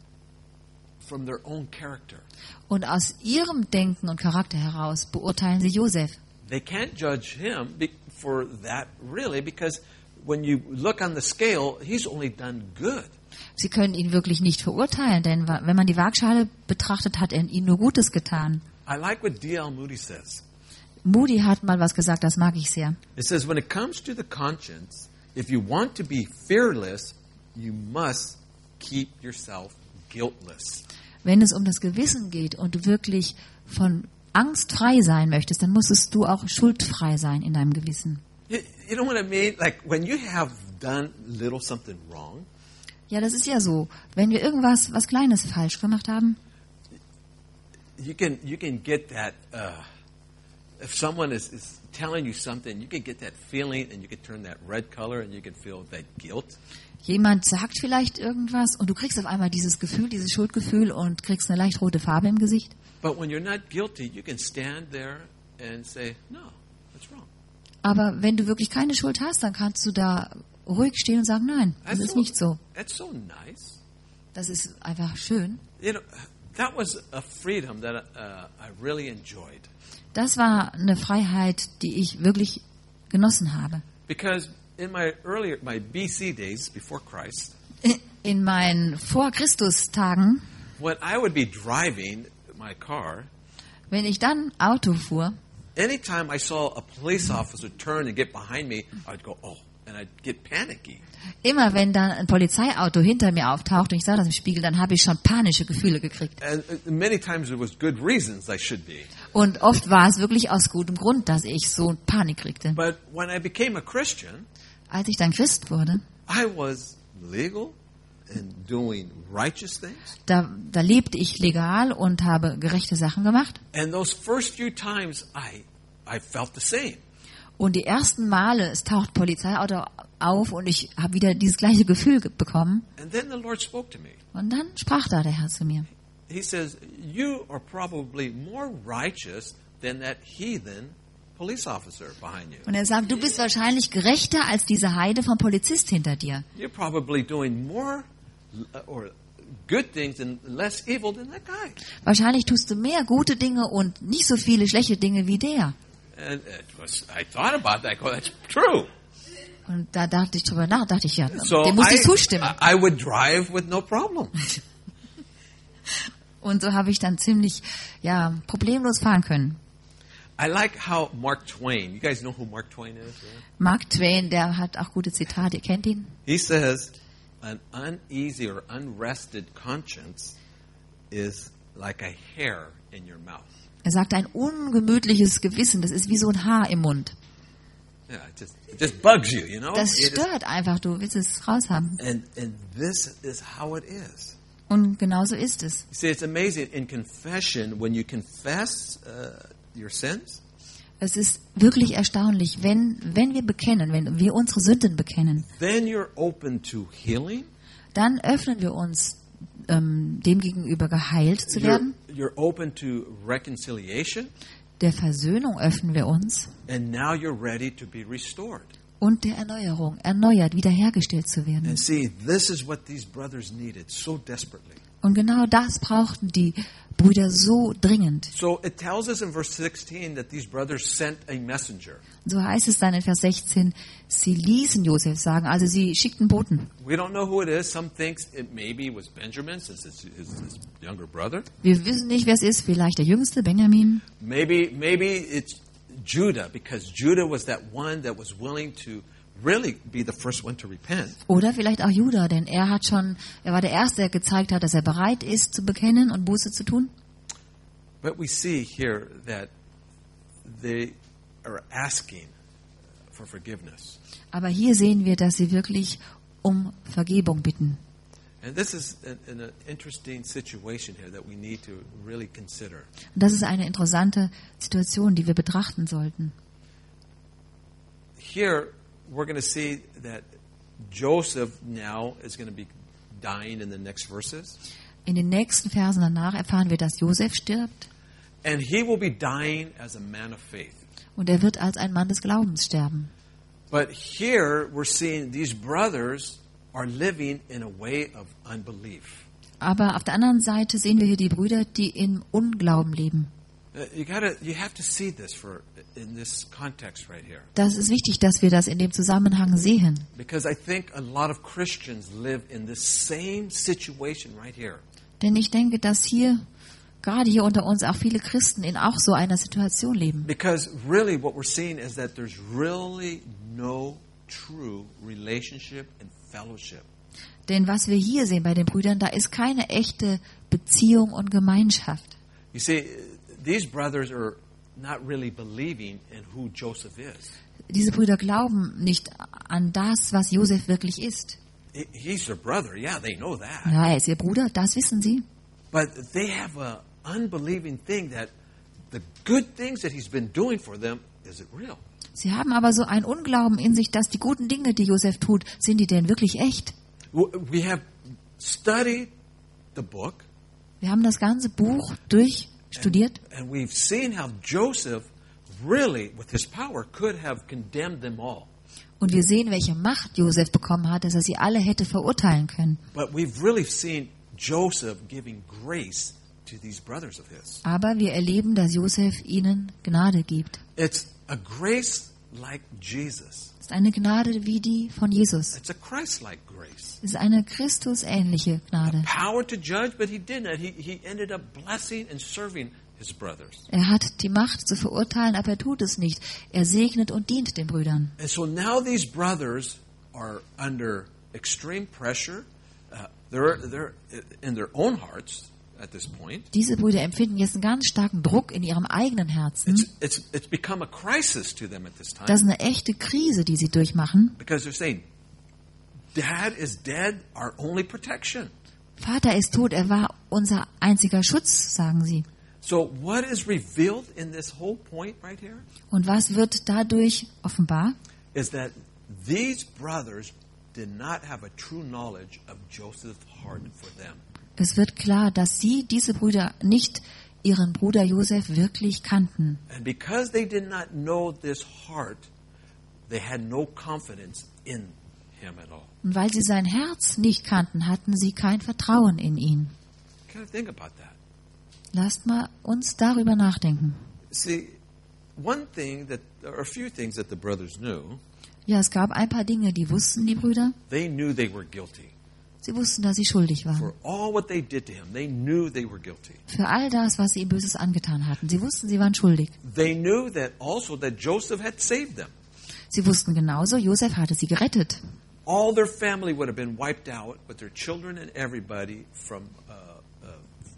from their own character. Und aus ihrem Denken und Charakter heraus beurteilen sie Josef. They can't judge him be- for that really, because when you look on the scale, he's only done good. Sie können ihn wirklich nicht verurteilen, denn wa- wenn man die Waagschale betrachtet, hat er ihnen nur Gutes getan. I like what D L Moody says. Moody hat mal was gesagt, das mag ich sehr. It says, when it comes to the conscience, if you want to be fearless, you must keep yourself guiltless. Wenn es um das Gewissen geht und du wirklich von Angst frei sein möchtest, dann musstest du auch schuldfrei sein in deinem Gewissen. You, you know what I mean? Like when you have done little something wrong, Ja, das ist ja so. Wenn wir irgendwas, was Kleines falsch gemacht haben, you can you can get that. Uh, if someone is, is telling you something, you can get that feeling, and you can turn that red color, and you can feel that guilt. jemand sagt vielleicht irgendwas und du kriegst auf einmal dieses Gefühl, dieses Schuldgefühl und kriegst eine leicht rote Farbe im Gesicht. But when you're not guilty, you can stand there and say, "No, that's wrong." Aber wenn du wirklich keine Schuld hast, dann kannst du da ruhig stehen und sagen, nein, das That's ist nicht so. That's so nice. Das ist einfach schön. You know, that was a freedom that uh, I really enjoyed. Das war eine Freiheit, die ich wirklich genossen habe. Because in my earlier, my B C days before Christ, In meinen Vor-Christus-Tagen, when I would be driving my car, wenn ich dann Auto fuhr, anytime I saw a police officer turn and get behind me, I'd go, oh, and I'd get panicky. immer wenn dann ein Polizeiauto hinter mir auftaucht und ich sah das im Spiegel, dann habe ich schon panische Gefühle gekriegt. And uh, many times there was good reasons I should be. Und oft war es wirklich aus gutem Grund, dass ich so Panik kriegte. But when I became a Christian, Als ich dann Christ wurde, I was legal and doing righteous things. da, da lebte ich legal und habe gerechte Sachen gemacht. And those first few times, I, I felt the same. Und die ersten Male, es taucht Polizeiauto auf und ich habe wieder dieses gleiche Gefühl ge- bekommen. And then the Lord spoke to me. Und dann sprach da der Herr zu mir. He says, you are probably more righteous than that heathen police officer behind you. Und er sagt, du bist wahrscheinlich gerechter als diese Heide vom Polizist hinter dir. You're probably doing more uh, or good things and less evil than that guy. Wahrscheinlich tust du mehr gute Dinge und nicht so viele schlechte Dinge wie der. And it was, I thought about that. I go, that's true. Und da dachte ich drüber nach, dachte ich, ja, So dem muss I, ich zustimmen. I would drive with no problem. Und so habe ich dann ziemlich, ja, problemlos fahren können. I like how Mark Twain, you guys know who Mark Twain is? Right? Mark Twain, der hat auch gute Zitate, ihr kennt ihn? He says, an uneasy or unrested conscience is like a hair in your mouth. Er sagt, ein ungemütliches Gewissen, das ist wie so ein Haar im Mund. Yeah, it just, it just bugs you, you know? Das It is- stört einfach, du willst es raushaben. and, and this is how it is. Und genau so ist es. You see, it's amazing in confession, when you confess uh, your sins, Es ist wirklich erstaunlich, wenn, wenn wir bekennen, wenn wir unsere Sünden bekennen, then you're open to healing. dann öffnen wir uns ähm, dem gegenüber geheilt zu You're, werden. you're open to reconciliation. Der Versöhnung öffnen wir uns And now you're ready to be restored. und der Erneuerung, erneuert, wiederhergestellt zu werden. And see, this is what these brothers needed so desperately. Und genau das brauchten die Brüder so dringend. So it tells us in verse sixteen that these brothers sent a messenger. So heißt es dann in Vers sechzehn, sie ließen Josef sagen, also sie schickten Boten. We don't know who it is. Some thinks it maybe was Benjamin, since it's his, his younger brother. Wir wissen nicht, wer es ist, vielleicht der Jüngste, Benjamin. Maybe maybe it's Judah, because Judah was that one that was willing to really be the first one to repent. Oder vielleicht auch Judah, denn er hat schon, er war der Erste, der gezeigt hat, dass er bereit ist zu bekennen und Buße zu tun. But we see here that they are asking for forgiveness. Aber hier sehen wir, dass sie wirklich um Vergebung bitten. And this is an, an interesting situation here that we need to really consider. Und das ist eine interessante Situation, die wir betrachten sollten. Here, we're going to see that Joseph now is going to be dying in the next verses. In den nächsten Versen danach erfahren wir, dass Josef stirbt And he will be dying as a man of faith. und er wird als ein Mann des Glaubens sterben. But here, we're seeing these brothers are living in a way of unbelief. Aber auf der anderen Seite sehen wir hier die Brüder, die im Unglauben leben. Uh, you gotta, you have to see this for in this context right here. Das ist wichtig, dass wir das in dem Zusammenhang sehen. Because I think a lot of Christians live in this same situation right here. Denn ich denke, dass hier, gerade hier unter uns, auch viele Christen in auch so einer Situation leben. Because really what we're seeing is that there's really no true relationship and fellowship. Denn was wir hier sehen bei den Brüdern, da ist keine echte Beziehung und Gemeinschaft. You see, these brothers are not really believing in who Joseph is. Diese Brüder glauben nicht an das, was Josef wirklich ist. He- He's their brother, yeah, they know that. Ja, er ist ihr Bruder, das wissen sie. But they have a unbelieving thing that the good things that he's been doing for them, is it real? Sie haben aber so einen Unglauben in sich, dass die guten Dinge, die Josef tut, sind die denn wirklich echt? W- We have studied the book, Wir haben das ganze Buch durchstudiert and we've seen how Joseph really, with his power, could have condemned them all. und wir sehen, welche Macht Josef bekommen hat, dass er sie alle hätte verurteilen können. But we've really seen Joseph giving grace to these brothers of his. Aber wir erleben, dass Josef ihnen Gnade gibt. It's a grace like Jesus. Es ist eine Gnade wie die von Jesus. It's a Christ-like grace. Es ist eine Christusähnliche Gnade. Power to judge, but he didn't. He, he ended up blessing and serving his brothers. Er hat die Macht zu verurteilen, aber er tut es nicht. Er segnet und dient den Brüdern. And so now these brothers are under extreme pressure. Uh, they're, they're in their own hearts at this point. Diese Brüder empfinden jetzt einen ganz starken Druck in ihrem eigenen Herzen. It's, it's, it's become a crisis to them at this time. Das ist eine echte Krise, die sie durchmachen. Because they're saying, Dad is dead, our only protection. Vater ist tot, er war unser einziger Schutz, sagen sie. So what is revealed in this whole point right here Und was wird dadurch offenbar? is that these brothers did not have a true knowledge of Joseph's heart for them. Es wird klar, dass sie, diese Brüder, nicht ihren Bruder Josef wirklich kannten. And because they did not know this heart, they had no confidence in him at all. Und weil sie sein Herz nicht kannten, hatten sie kein Vertrauen in ihn. Kind of think about that. Lasst mal uns darüber nachdenken. See, one thing that, there are a few things that the brothers knew. Ja, es gab ein paar Dinge, die wussten die Brüder. They knew they were guilty. Sie wussten, dass sie schuldig waren. For all what they did to him, they knew they were guilty. Für all das, was sie ihm Böses angetan hatten. Sie wussten, sie waren schuldig. They knew that also that Joseph had saved them. Sie wussten genauso, Josef hatte sie gerettet. All their family would have been wiped out, with their children and everybody from uh, uh,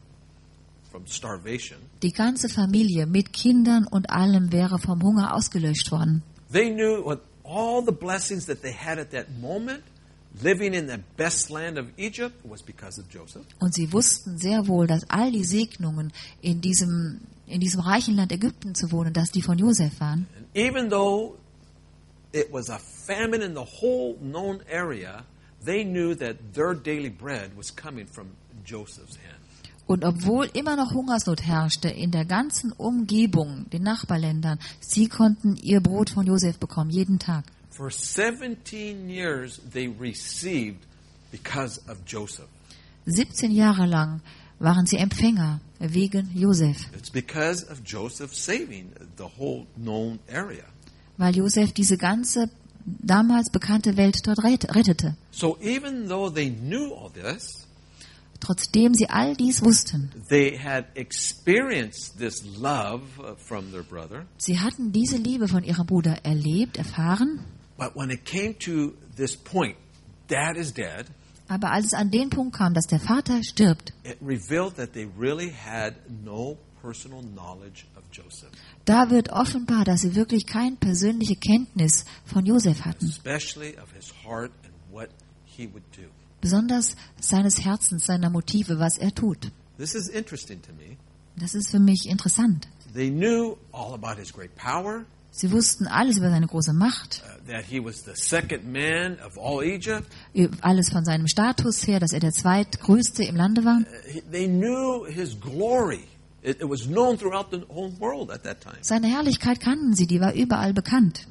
from starvation. Die ganze Familie mit Kindern und allem wäre vom Hunger ausgelöscht worden. They knew what all the blessings that they had at that moment, living in the best land of Egypt, was because of Joseph. Und sie wussten sehr wohl, dass all die Segnungen in diesem, in diesem reichen Land Ägypten zu wohnen, dass die von Josef waren. And even though it was a famine in the whole known area, they knew that their daily bread was coming from Joseph's hand. Und obwohl immer noch Hungersnot herrschte in der ganzen Umgebung, den Nachbarländern, sie konnten ihr Brot von Josef bekommen, jeden Tag. For seventeen years they received because of Joseph. siebzehn Jahre lang waren sie Empfänger wegen Josef, It's because of Joseph saving the whole known area. weil Josef diese ganze damals bekannte Welt dort ret- rettete. So even though they knew all this, Trotzdem sie all dies wussten, they had experienced this love uh, from their brother. sie hatten diese Liebe von ihrem Bruder erlebt, erfahren, But when it came to this point, Dad is dead, aber als es an den Punkt kam, dass der Vater stirbt, it revealed that they really had no personal knowledge of Joseph, da wird offenbar, dass sie wirklich keine persönliche Kenntnis von Josef hatten, especially of his heart and what he would do. besonders seines Herzens, seiner Motive, was er tut. This is interesting to me. Das ist für mich interessant. They knew all about his great power, Sie wussten alles über seine große Macht, uh, that he was the second man of all Egypt. alles von seinem Status her, dass er der zweitgrößte im Lande war. Uh, he- they knew his glory. It, it was known throughout the whole world at that time. Seine Herrlichkeit kannten sie, die war überall bekannt.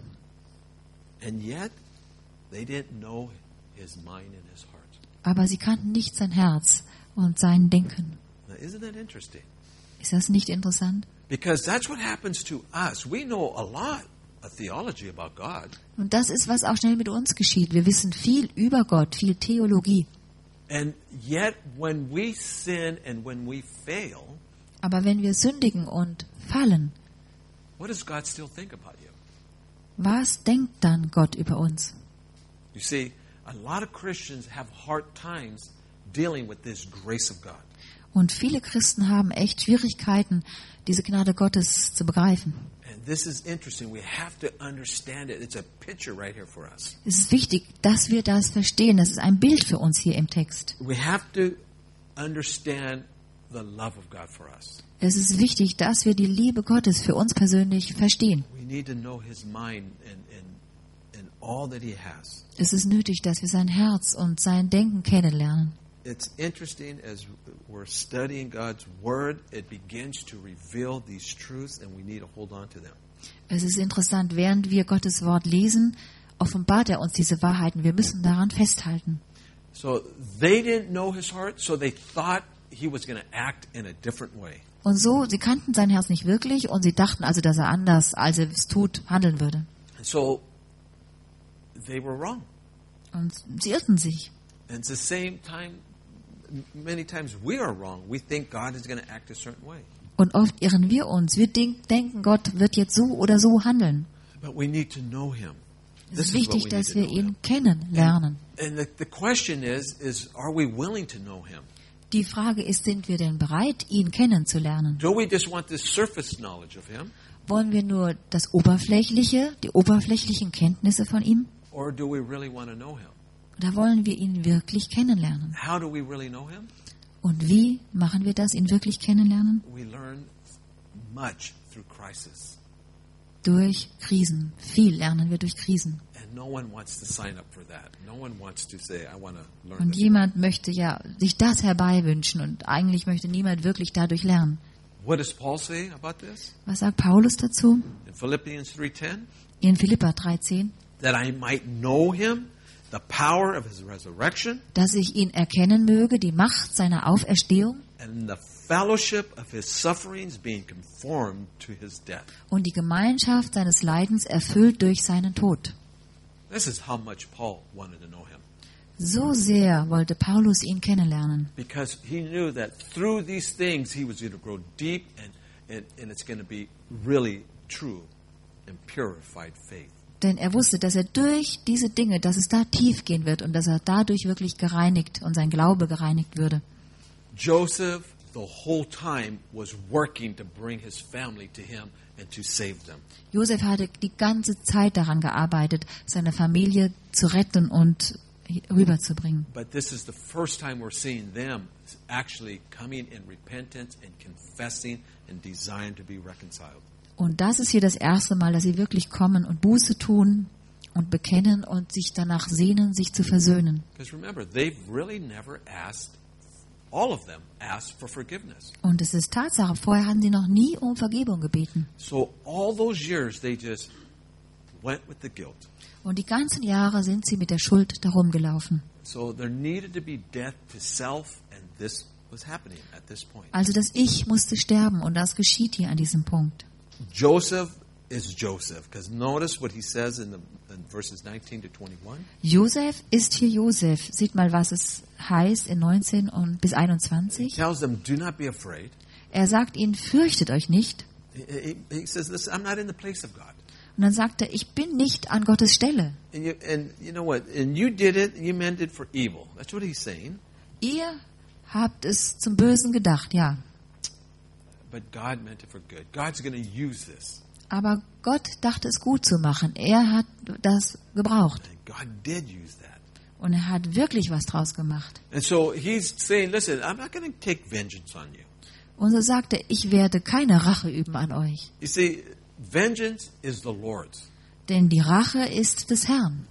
And yet, they didn't know his mind and his heart. Aber sie kannten nicht sein Herz und sein Denken. Now, isn't that interesting? Ist das nicht interessant? Because that's what happens to us. We know a lot of theology about God. Und das ist, was auch schnell mit uns geschieht. Wir wissen viel über Gott, viel Theologie. And yet when we sin and when we fail, Aber wenn wir sündigen und fallen, what does God still think about you? was denkt dann Gott über uns? You see, a lot of Christians have hard times dealing with this grace of God. Und viele Christen haben echt Schwierigkeiten, diese Gnade Gottes zu begreifen. And this is interesting. We have to understand it. It's a picture right here for us. Es ist wichtig, dass wir das verstehen. Das ist ein Bild für uns hier im Text. We have to understand the love of God for us. Es ist wichtig, dass wir die Liebe Gottes für uns persönlich verstehen. We need to know His mind and, and, and all that He has. Es ist nötig, dass wir sein Herz und sein Denken kennenlernen. It's interesting as we're studying God's Word, it begins to reveal these truths and we need to hold on to them. Es ist interessant, während wir Gottes Wort lesen, offenbart er uns diese Wahrheiten. Wir müssen daran festhalten. So they didn't know His heart, so they thought He was going to act in a different way. Und so, sie kannten sein Herz nicht wirklich und sie dachten also, dass er anders, als er es tut, handeln würde. And so they were wrong. Und sie irrten sich. And at the same time, many times we are wrong. We think God is going to act a certain way. Und oft irren wir uns. Wir denken, Gott wird jetzt so oder so handeln. But we need to know Him. Es This ist is what wichtig, we dass need to wir know ihn Him. kennenlernen. And the, the question is, is are we willing to know Him? Die Frage ist, sind wir denn bereit, ihn kennenzulernen? Do we just want this surface knowledge of Him? Wollen wir nur das Oberflächliche, die oberflächlichen Kenntnisse von ihm? Or do we really want to know Him? Oder wollen wir ihn wirklich kennenlernen? How do we really know Him? Und wie machen wir das, ihn wirklich kennenlernen? We learn much through crisis. Durch Krisen. Viel lernen wir durch Krisen. And no one wants to sign up for that. No one wants to say, I want to learn Und this. jemand möchte ja sich das herbeiwünschen und eigentlich möchte niemand wirklich dadurch lernen. What does Paul say about this? Was sagt Paulus dazu? In Philippians three ten, In Philipper drei zehn, that I might know Him, the power of His resurrection, dass ich ihn erkennen möge, die Macht seiner Auferstehung and the fellowship of His sufferings, being conformed to His death. und die Gemeinschaft seines Leidens erfüllt durch seinen Tod. This is how much Paul wanted to know Him. So sehr wollte Paulus ihn kennenlernen, Because he knew that through these things he was going to grow deep and, and, and it's going to be really true and purified faith. denn er wusste, dass er durch diese Dinge, dass es da tief gehen wird und dass er dadurch wirklich gereinigt und sein Glaube gereinigt würde. Joseph, the whole time, was working to bring his family to him and to save them. Josef hatte die ganze Zeit daran gearbeitet, seine Familie zu retten und rüberzubringen. But this is the first time we're seeing them actually coming in repentance and confessing and desiring to be reconciled. Und das ist hier das erste Mal, dass sie wirklich kommen und Buße tun und bekennen und sich danach sehnen, sich zu versöhnen. Because remember, they've really never asked, all of them asked for forgiveness. Und es ist Tatsache, vorher hatten sie noch nie um Vergebung gebeten. So all those years they just went with the guilt. Und die ganzen Jahre sind sie mit der Schuld darum gelaufen. So there needed to be death to self, and this was happening at this point. Also das Ich musste sterben und das geschieht hier an diesem Punkt. Joseph is Joseph, because notice what he says in, the, in verses nineteen to twenty-one. Josef ist hier Josef. Sieht mal, was es heißt in neunzehn und bis He einundzwanzig. tells them, do not be afraid. Er sagt ihnen, fürchtet euch nicht. He, he, he says, listen, I'm not in the place of God. Und dann sagt er, ich bin nicht an Gottes Stelle. And you, and you know what? And you did it, you meant it for evil. That's what he's saying. Ihr habt es zum Bösen gedacht, ja. But God meant it for good. God's going to use this. Aber Gott dachte es gut zu machen. Er hat das gebraucht. And God did use that. Und er hat wirklich was draus gemacht. And so he's saying, listen, I'm not going to take vengeance on you. Und so sagte er, ich werde keine Rache üben an euch. You see, vengeance is the Lord's. Denn die Rache ist des Herrn.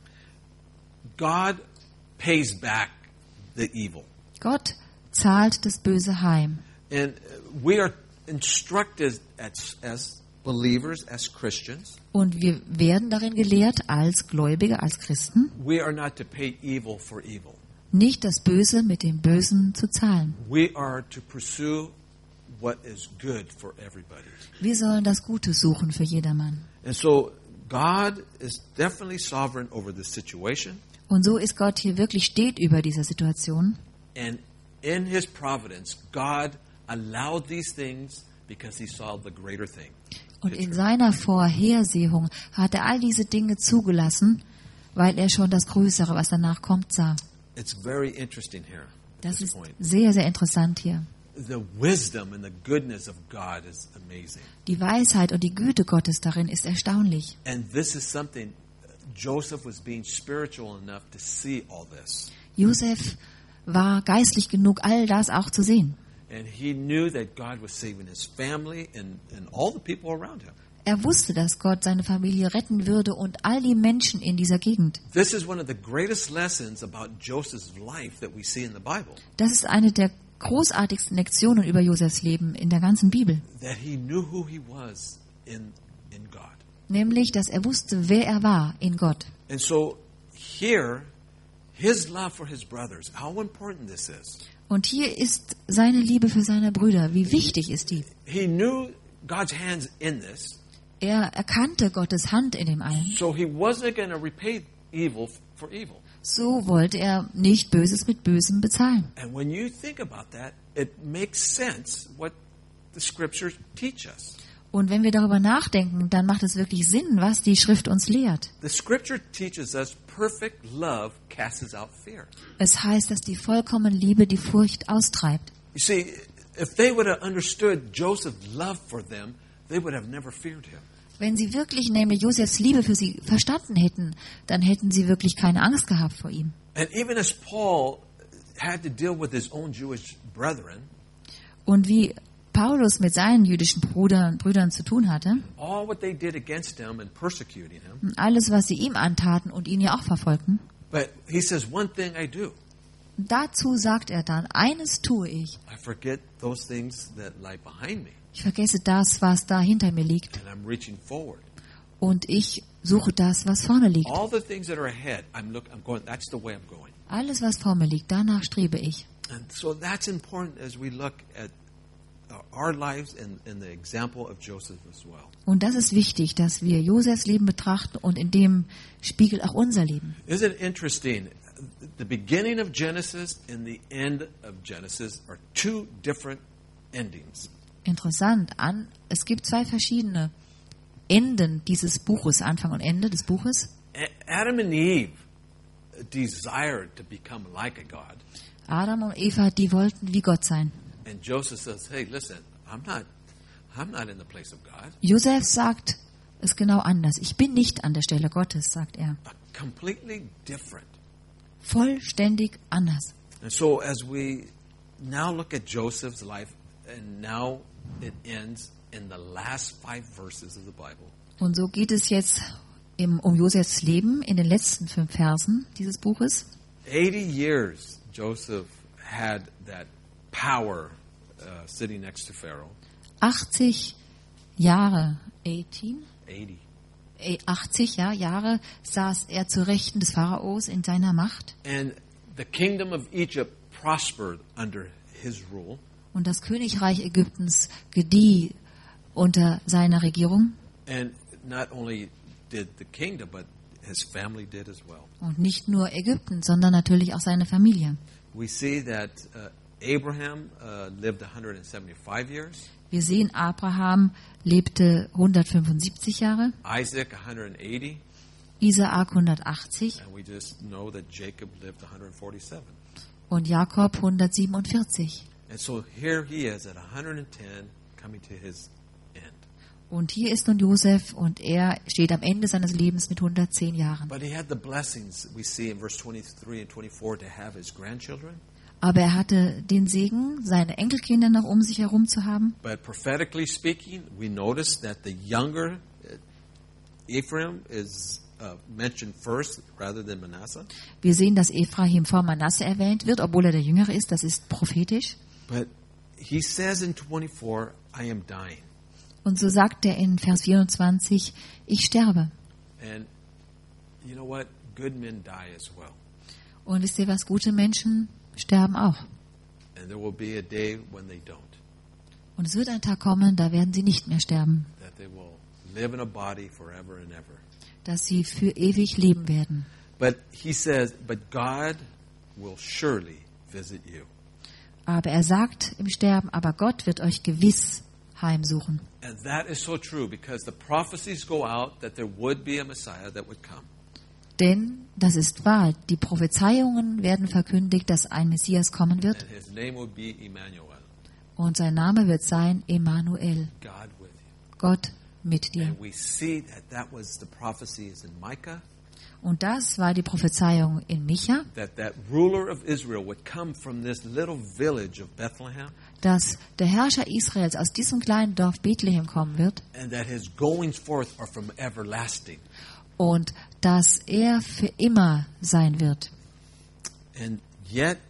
God pays back the evil. Gott zahlt das Böse heim. And we are instructed as, as believers, as Christians, Und wir werden darin gelehrt, als Gläubige, als Christen, we are not to pay evil for evil. nicht das Böse mit dem Bösen zu zahlen. We are to pursue what is good for everybody. Wir sollen das Gute suchen für jedermann. And so God is definitely sovereign over this situation. Und so ist Gott hier wirklich steht über dieser Situation. And in his providence, God allowed these things because he saw the greater thing. Und in seiner Vorhersehung hat er all diese Dinge zugelassen, weil er schon das Größere, was danach kommt, sah. It's very interesting here. at Das this ist point. sehr, sehr interessant hier. The wisdom and the goodness of God is amazing. Die Weisheit und die Güte Gottes darin ist erstaunlich. And this is something, Joseph was being spiritual enough to see all this. Josef war geistlich genug, all das auch zu sehen. And he knew that God was saving his family and, and all the people around him. Er wusste, dass Gott seine Familie retten würde und all die Menschen in dieser Gegend. This is one of the greatest lessons about Joseph's life that we see in the Bible. Das ist eine der großartigsten Lektionen über Josefs Leben in der ganzen Bibel. That he knew who he was in, in God. Nämlich, dass er wusste, wer er war in Gott. And so here, his love for his brothers, how important this is. Und hier ist seine Liebe für seine Brüder. Wie wichtig ist die? He knew God's hands in this, Er erkannte Gottes Hand in dem allen. so he wasn't going to repay evil for evil. So wollte er nicht Böses mit Bösem bezahlen. And when you think about that, it makes sense what the scriptures teach us. Und wenn wir darüber nachdenken, dann macht es wirklich Sinn, was die Schrift uns lehrt. The scripture teaches us perfect love casts out fear. Es heißt, dass die vollkommene Liebe die Furcht austreibt. You see, if they would have understood Joseph's love for them, they would have never feared him. Wenn sie wirklich nämlich Josefs Liebe für sie verstanden hätten, dann hätten sie wirklich keine Angst gehabt vor ihm. And even as Paul had to deal with his own Jewish brethren, Und wie Paulus mit seinen jüdischen Brüdern, Brüdern zu tun hatte, all what they did against him and persecuting him, alles, was sie ihm antaten und ihn ja auch verfolgten, but he says, one thing I do, dazu sagt er dann, eines tue ich. I forget those things that lie behind me, Ich vergesse das, was da hinter mir liegt, and I'm reaching forward. und ich suche das, was vorne liegt. All the things that are ahead, I'm look, I'm going. That's the way I'm going. Alles, was vor mir liegt, danach strebe ich. And so that's important as we look at our lives and, and the example of Joseph as well. Und das ist wichtig, dass wir Josefs Leben betrachten und in dem spiegelt auch unser Leben. Isn't it interesting? The beginning of Genesis and the end of Genesis are two different endings. Interessant, an, es gibt zwei verschiedene Enden dieses Buches, Anfang und Ende des Buches. Adam and Eve desired to become like a God. Adam und Eva, die wollten wie Gott sein. And Joseph says, hey, listen, I'm not, I'm not in the place of God. Josef sagt es genau anders. Ich bin nicht an der Stelle Gottes, sagt er. Completely different. Vollständig anders. And so as we now look at Joseph's life, and now it ends in the last five verses of the Bible. Und so geht es jetzt im, um Josefs Leben in den letzten fünf Versen dieses Buches. eighty years Joseph had that power uh, sitting next to Pharaoh. achtzig Jahre, achtzehn? eighty. Äh, achtzig ja, Jahre saß er zu Rechten des Pharaos in seiner Macht. And the kingdom of Egypt prospered under his rule. Und das Königreich Ägyptens gedieh unter seiner Regierung. And not only did the kingdom, but his family did as well. Und nicht nur Ägypten, sondern natürlich auch seine Familie. We see that uh, Abraham uh, lived one hundred seventy-five years, Wir sehen, Abraham lebte hundertfünfundsiebzig Jahre, Isaac one hundred eighty, Isaak hundertachtzig and we just know that Jacob lived one hundred forty-seven. und Jakob hundertsiebenundvierzig. And so here he is at one hundred ten, coming to his end. Und hier ist nun Josef und er steht am Ende seines Lebens mit hundertzehn Jahren. But he had the blessings we see in verse twenty-three and twenty-four to have his grandchildren. Aber er hatte den Segen, seine Enkelkinder noch um sich herum zu haben. But prophetically speaking, we notice that the younger uh, Ephraim is uh, mentioned first rather than Manasseh. Wir sehen, dass Ephraim vor Manasse erwähnt wird, obwohl er der Jüngere ist. Das ist prophetisch. But he says in twenty-four, I am dying. Und so sagt er in Vers vierundzwanzig, ich sterbe. And you know what? Good men die as well. Und wisst ihr was? Gute Menschen sterben auch. And there will be a day when they don't. Und es wird ein Tag kommen, da werden sie nicht mehr sterben, that they will live in a body forever and ever. dass sie für ewig leben werden. But he says, but God will surely visit you. Aber er sagt im Sterben, aber Gott wird euch gewiss heimsuchen. And that is so true because the prophecies go out that there would be a Messiah that would come. Denn das ist wahr, die Prophezeiungen werden verkündigt, dass ein Messias kommen wird. And his name would be Emmanuel, Und sein Name wird sein Emmanuel, God with you. Gott mit dir. And we see that that was the prophecies in Micah, Und das war die Prophezeiung in Micha, that that ruler of Israel would come from this little village of Bethlehem, dass der Herrscher Israels aus diesem kleinen Dorf Bethlehem kommen wird and that his goings forth are from everlasting. und dass er für immer sein wird. And yet,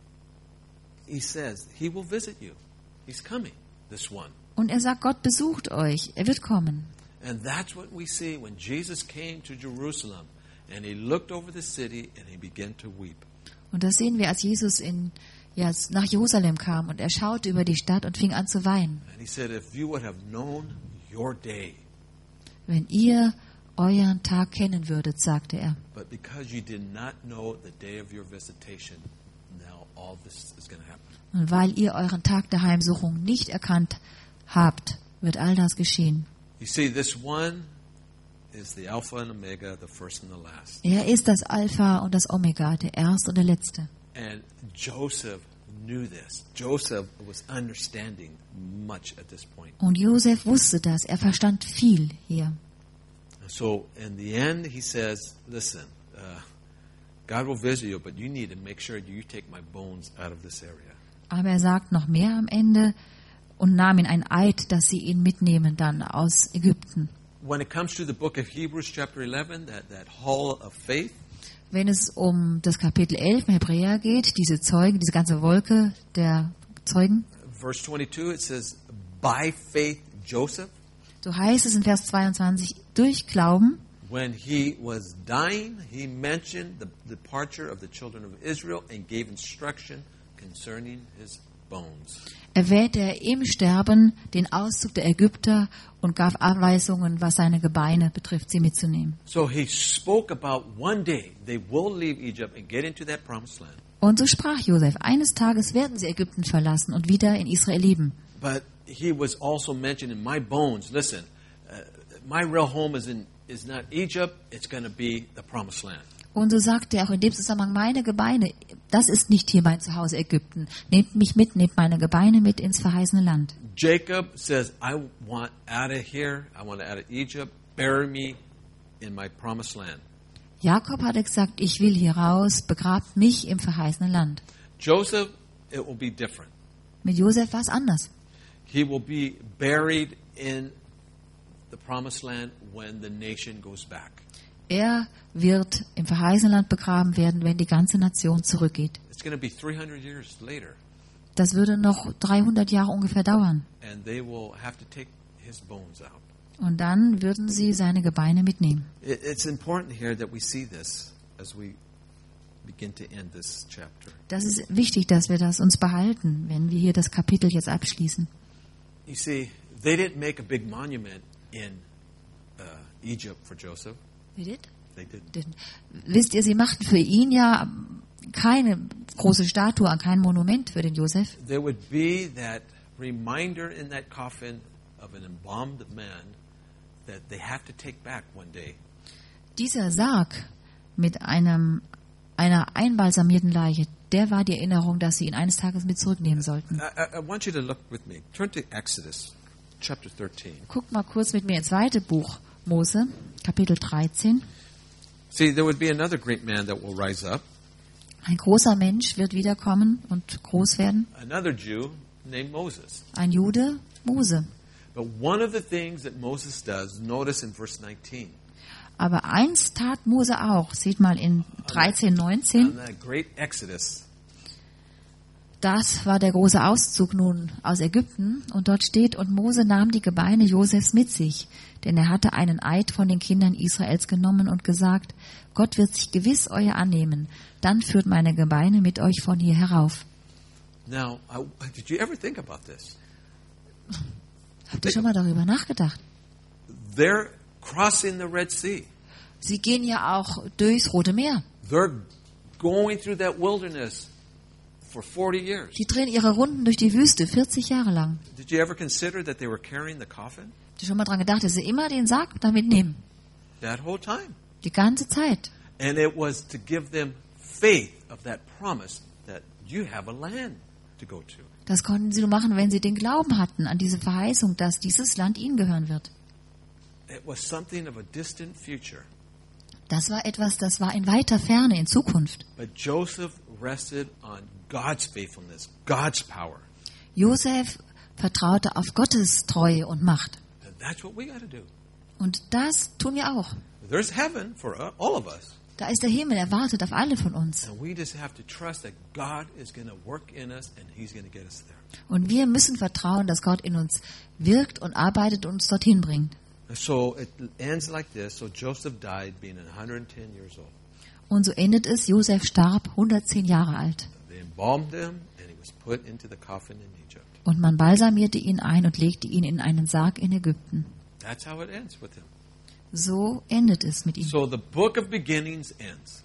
he says, he will visit you. He's coming, this one. Und er sagt, Gott besucht euch, er wird kommen. And that's what we see when Jesus came to Jerusalem and he looked over the city and he began to weep. Und das sehen wir, als Jesus in, ja, nach Jerusalem kam und er schaute über die Stadt und fing an zu weinen. And he said, if you would have known your day, Wenn ihr euren Tag kennen würdet, sagte er. but because you did not know the day of your visitation, now all this is going to happen. Und weil ihr euren Tag der Heimsuchung nicht erkannt habt, wird all das geschehen. You see, this one is the Alpha and Omega, the first and the last. Er ist das Alpha und das Omega, der Erste und der Letzte. And Joseph knew this. Joseph was understanding much at this point. Und Josef wusste das, er verstand viel hier. So in the end, he says, listen, uh, God will visit you, but you need to make sure you take my bones out of this area. Aber er sagt noch mehr am Ende und nahm ihn ein Eid, dass sie ihn mitnehmen dann aus Ägypten. When it comes to the book of Hebrews chapter eleven, that, that hall of faith, Wenn es um das Kapitel elf im Hebräer geht, diese Zeugen, diese ganze Wolke der Zeugen, verse twenty-two, it says, by faith Joseph, so heißt es in Vers zweiundzwanzig, durch Glauben, when he was dying, he mentioned the departure of the children of Israel and gave instruction concerning his bones. erwähnte er im Sterben den Auszug der Ägypter und gab Anweisungen, was seine Gebeine betrifft, sie mitzunehmen. So he spoke about one day they will leave Egypt and get into that promised land. Und so sprach Josef, eines Tages werden sie Ägypten verlassen und wieder in Israel leben. But he was also mentioning my bones. Listen, uh, my real home is in is not Egypt. It's going to be the promised land. Und so sagte er auch in dem Zusammenhang, meine Gebeine, das ist nicht hier mein Zuhause Ägypten. Nehmt mich mit, nehmt meine Gebeine mit ins verheißene Land. Jacob says, I want out of here. I want out of Egypt. Bury me in my promised land. Jakob hatte gesagt, ich will hier raus, begrabt mich im verheißenen Land. Joseph, it will be different. Mit Josef war es anders. He will be buried in the promised land when the nation goes back. Er wird im verheißenen Land begraben werden, wenn die ganze Nation zurückgeht. It's going to be three hundred years later, Das würde noch dreihundert Jahre ungefähr dauern. and they will have to take his bones out. Und dann würden sie seine Gebeine mitnehmen. It- It's important here that we see this as we begin to end this chapter. Das ist wichtig, dass wir das uns behalten, wenn wir hier das Kapitel jetzt abschließen. You see, they didn't make a big monument in uh, Egypt for Joseph. They didn't. Denn, wisst ihr, sie machten für ihn ja keine große Statue, kein Monument für den Josef. There would be that reminder in that coffin of an embalmed man that they have to take back one day. Dieser Sarg mit einem, einer einbalsamierten Leiche, der war die Erinnerung, dass sie ihn eines Tages mit zurücknehmen sollten. I, I, I want you to look with me. Turn to Exodus chapter thirteen. Guckt mal kurz mit mir ins zweite Buch Mose, Kapitel dreizehn. See, there would be another great man that will rise up, Ein großer Mensch wird wiederkommen und groß werden. another Jew named Moses. Ein Jude, Mose. But one of the things that Moses does, notice in verse nineteen, Aber eins tat Mose auch. Seht mal in dreizehn, on neunzehn. that great Exodus, Das war der große Auszug nun aus Ägypten. Und dort steht, und Mose nahm die Gebeine Josefs mit sich. Denn er hatte einen Eid von den Kindern Israels genommen und gesagt, Gott wird sich gewiss euer annehmen. Dann führt meine Gebeine mit euch von hier herauf. now, I, did you ever think about this? Habt ihr schon mal darüber nachgedacht? They're crossing the Red Sea. Sie gehen ja auch durchs Rote Meer. They're going through that wilderness for forty years. Die drehen ihre Runden durch die Wüste vierzig Jahre lang. Did you ever consider that they were carrying the coffin? Habt ihr schon mal dran gedacht, dass sie immer den Sarg da mitnehmen? That whole time. Die ganze Zeit. And it was to give them faith of that promise that you have a land to go to. Das konnten sie nur machen, wenn sie den Glauben hatten an diese Verheißung, dass dieses Land ihnen gehören wird. It was something of a distant future. Das war etwas, das war in weiter Ferne, in Zukunft. But Joseph rested on God's faithfulness, God's power. Josef vertraute auf Gottes Treue und Macht. And that's what we got to do. Und das tun wir auch. There's heaven for uh, all of us. Da ist der Himmel, er wartet auf alle von uns. And we just have to trust that God is going to work in us and He's going to get us there. Und wir müssen vertrauen, dass Gott in uns wirkt und arbeitet und uns dorthin bringt. So it ends like this. So Joseph died being one hundred ten years old. Und so endet es, Josef starb hundertzehn Jahre alt. They embalmed him and he was put into the coffin in Egypt. Und man balsamierte ihn ein und legte ihn in einen Sarg in Ägypten. That's how it ends with him. So endet es mit ihm. So the book of beginnings ends.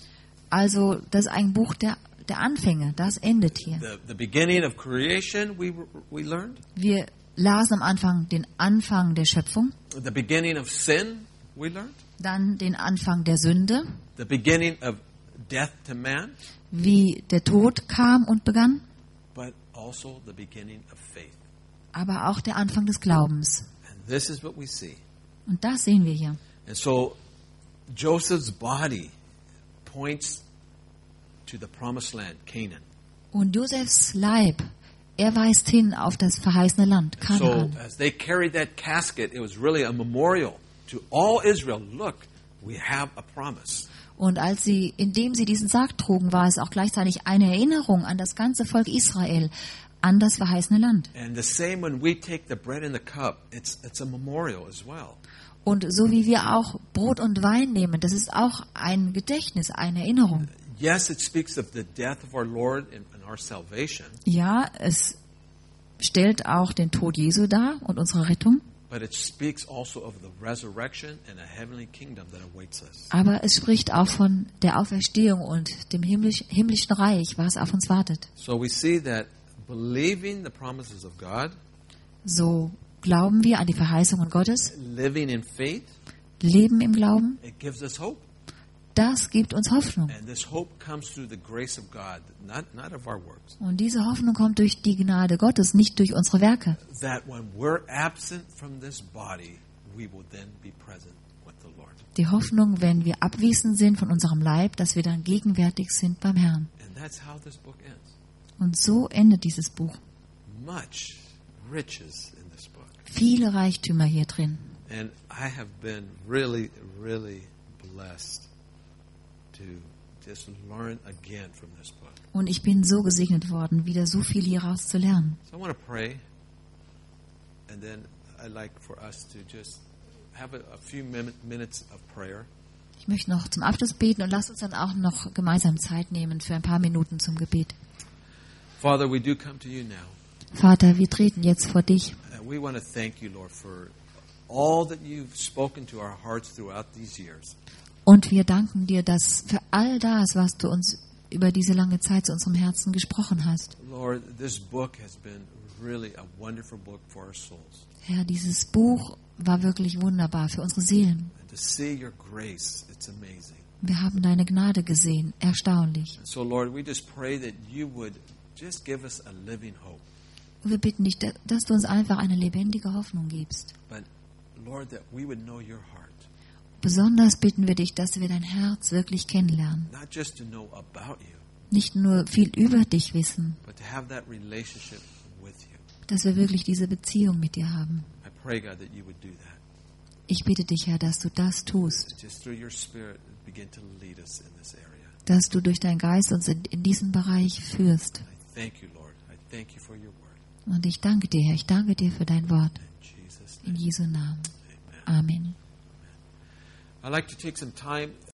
Also das ist ein Buch der, der Anfänge, das endet hier. The, the beginning of creation we we learned. Wir lasen am Anfang den Anfang der Schöpfung, The beginning of sin we learned. dann den Anfang der Sünde, The beginning of death to man, wie der Tod kam und begann, but also the beginning of faith. aber auch der Anfang des Glaubens. And this is what we see. Und das sehen wir hier. And so Joseph's body points to the promised land, Canaan. Und Josefs Leib, er weist hin auf das verheißene Land, So Kanaan. as they carried that casket, it was really a memorial to all Israel. Look, we have a promise. Und als sie, indem sie diesen Sarg trugen, war es auch gleichzeitig eine Erinnerung an das ganze Volk Israel, an das verheißene Land. And the same when we take the bread and the cup, it's it's a memorial as well. Und so wie wir auch Brot und Wein nehmen, das ist auch ein Gedächtnis, eine Erinnerung. Yes, it speaks of the death of our Lord and, and our salvation, Ja, es stellt auch den Tod Jesu dar und unsere Rettung, but it speaks also of the resurrection and a heavenly kingdom that awaits us. aber es spricht auch von der Auferstehung und dem himmlisch, himmlischen Reich, was auf uns wartet. So we see that believing the promises of God, So glauben wir an die Verheißungen Gottes, living in faith, leben im Glauben, it gives us hope. das gibt uns Hoffnung. And this hope comes through the grace of God, not, not of our works. Und diese Hoffnung kommt durch die Gnade Gottes, nicht durch unsere Werke. That when we're absent from this body, we will then be present with the Lord. Die Hoffnung, wenn wir abwesend sind von unserem Leib, dass wir dann gegenwärtig sind beim Herrn. And that's how this book ends. Und so endet dieses Buch. Much riches in this book. Viele Reichtümer hier drin. And I have been really, really blessed to just learn again from this book. Und ich bin so gesegnet worden, wieder so viel hieraus zu lernen. So I want to pray, and then I'd like for us to just have a, a few min- minutes of prayer. Ich möchte noch zum Abschluss beten und lasst uns dann auch noch gemeinsam Zeit nehmen für ein paar Minuten zum Gebet. Father, we do come to you now. Vater, wir treten jetzt vor dich. And we want to thank you, Lord, for all that you've spoken to our hearts throughout these years. Und wir danken dir, dass für all das, was du uns über diese lange Zeit zu unserem Herzen gesprochen hast. Lord, this book has been really a wonderful book for our souls. Herr, dieses Buch war wirklich wunderbar für unsere Seelen. And to see your grace, it's amazing. Wir haben deine Gnade gesehen, erstaunlich. And so, Lord, we just pray that you would just give us a living hope. Und wir bitten dich, dass du uns einfach eine lebendige Hoffnung gibst. But, Lord, that we would know your heart. Besonders bitten wir dich, dass wir dein Herz wirklich kennenlernen. Not just to know about you, Nicht nur viel über dich wissen, but to have that relationship with you. dass wir wirklich diese Beziehung mit dir haben. I pray, God, that you would do that. Ich bitte dich, Herr, dass du das tust, Just through your Spirit, begin to lead us in this area. dass du durch deinen Geist uns in, in diesem Bereich führst. I thank you, Lord. I thank you for your word. Und ich danke dir, Herr, ich danke dir für dein Wort. In Jesus' In name, Jesu Namen. amen. Amen. I'd like to take some time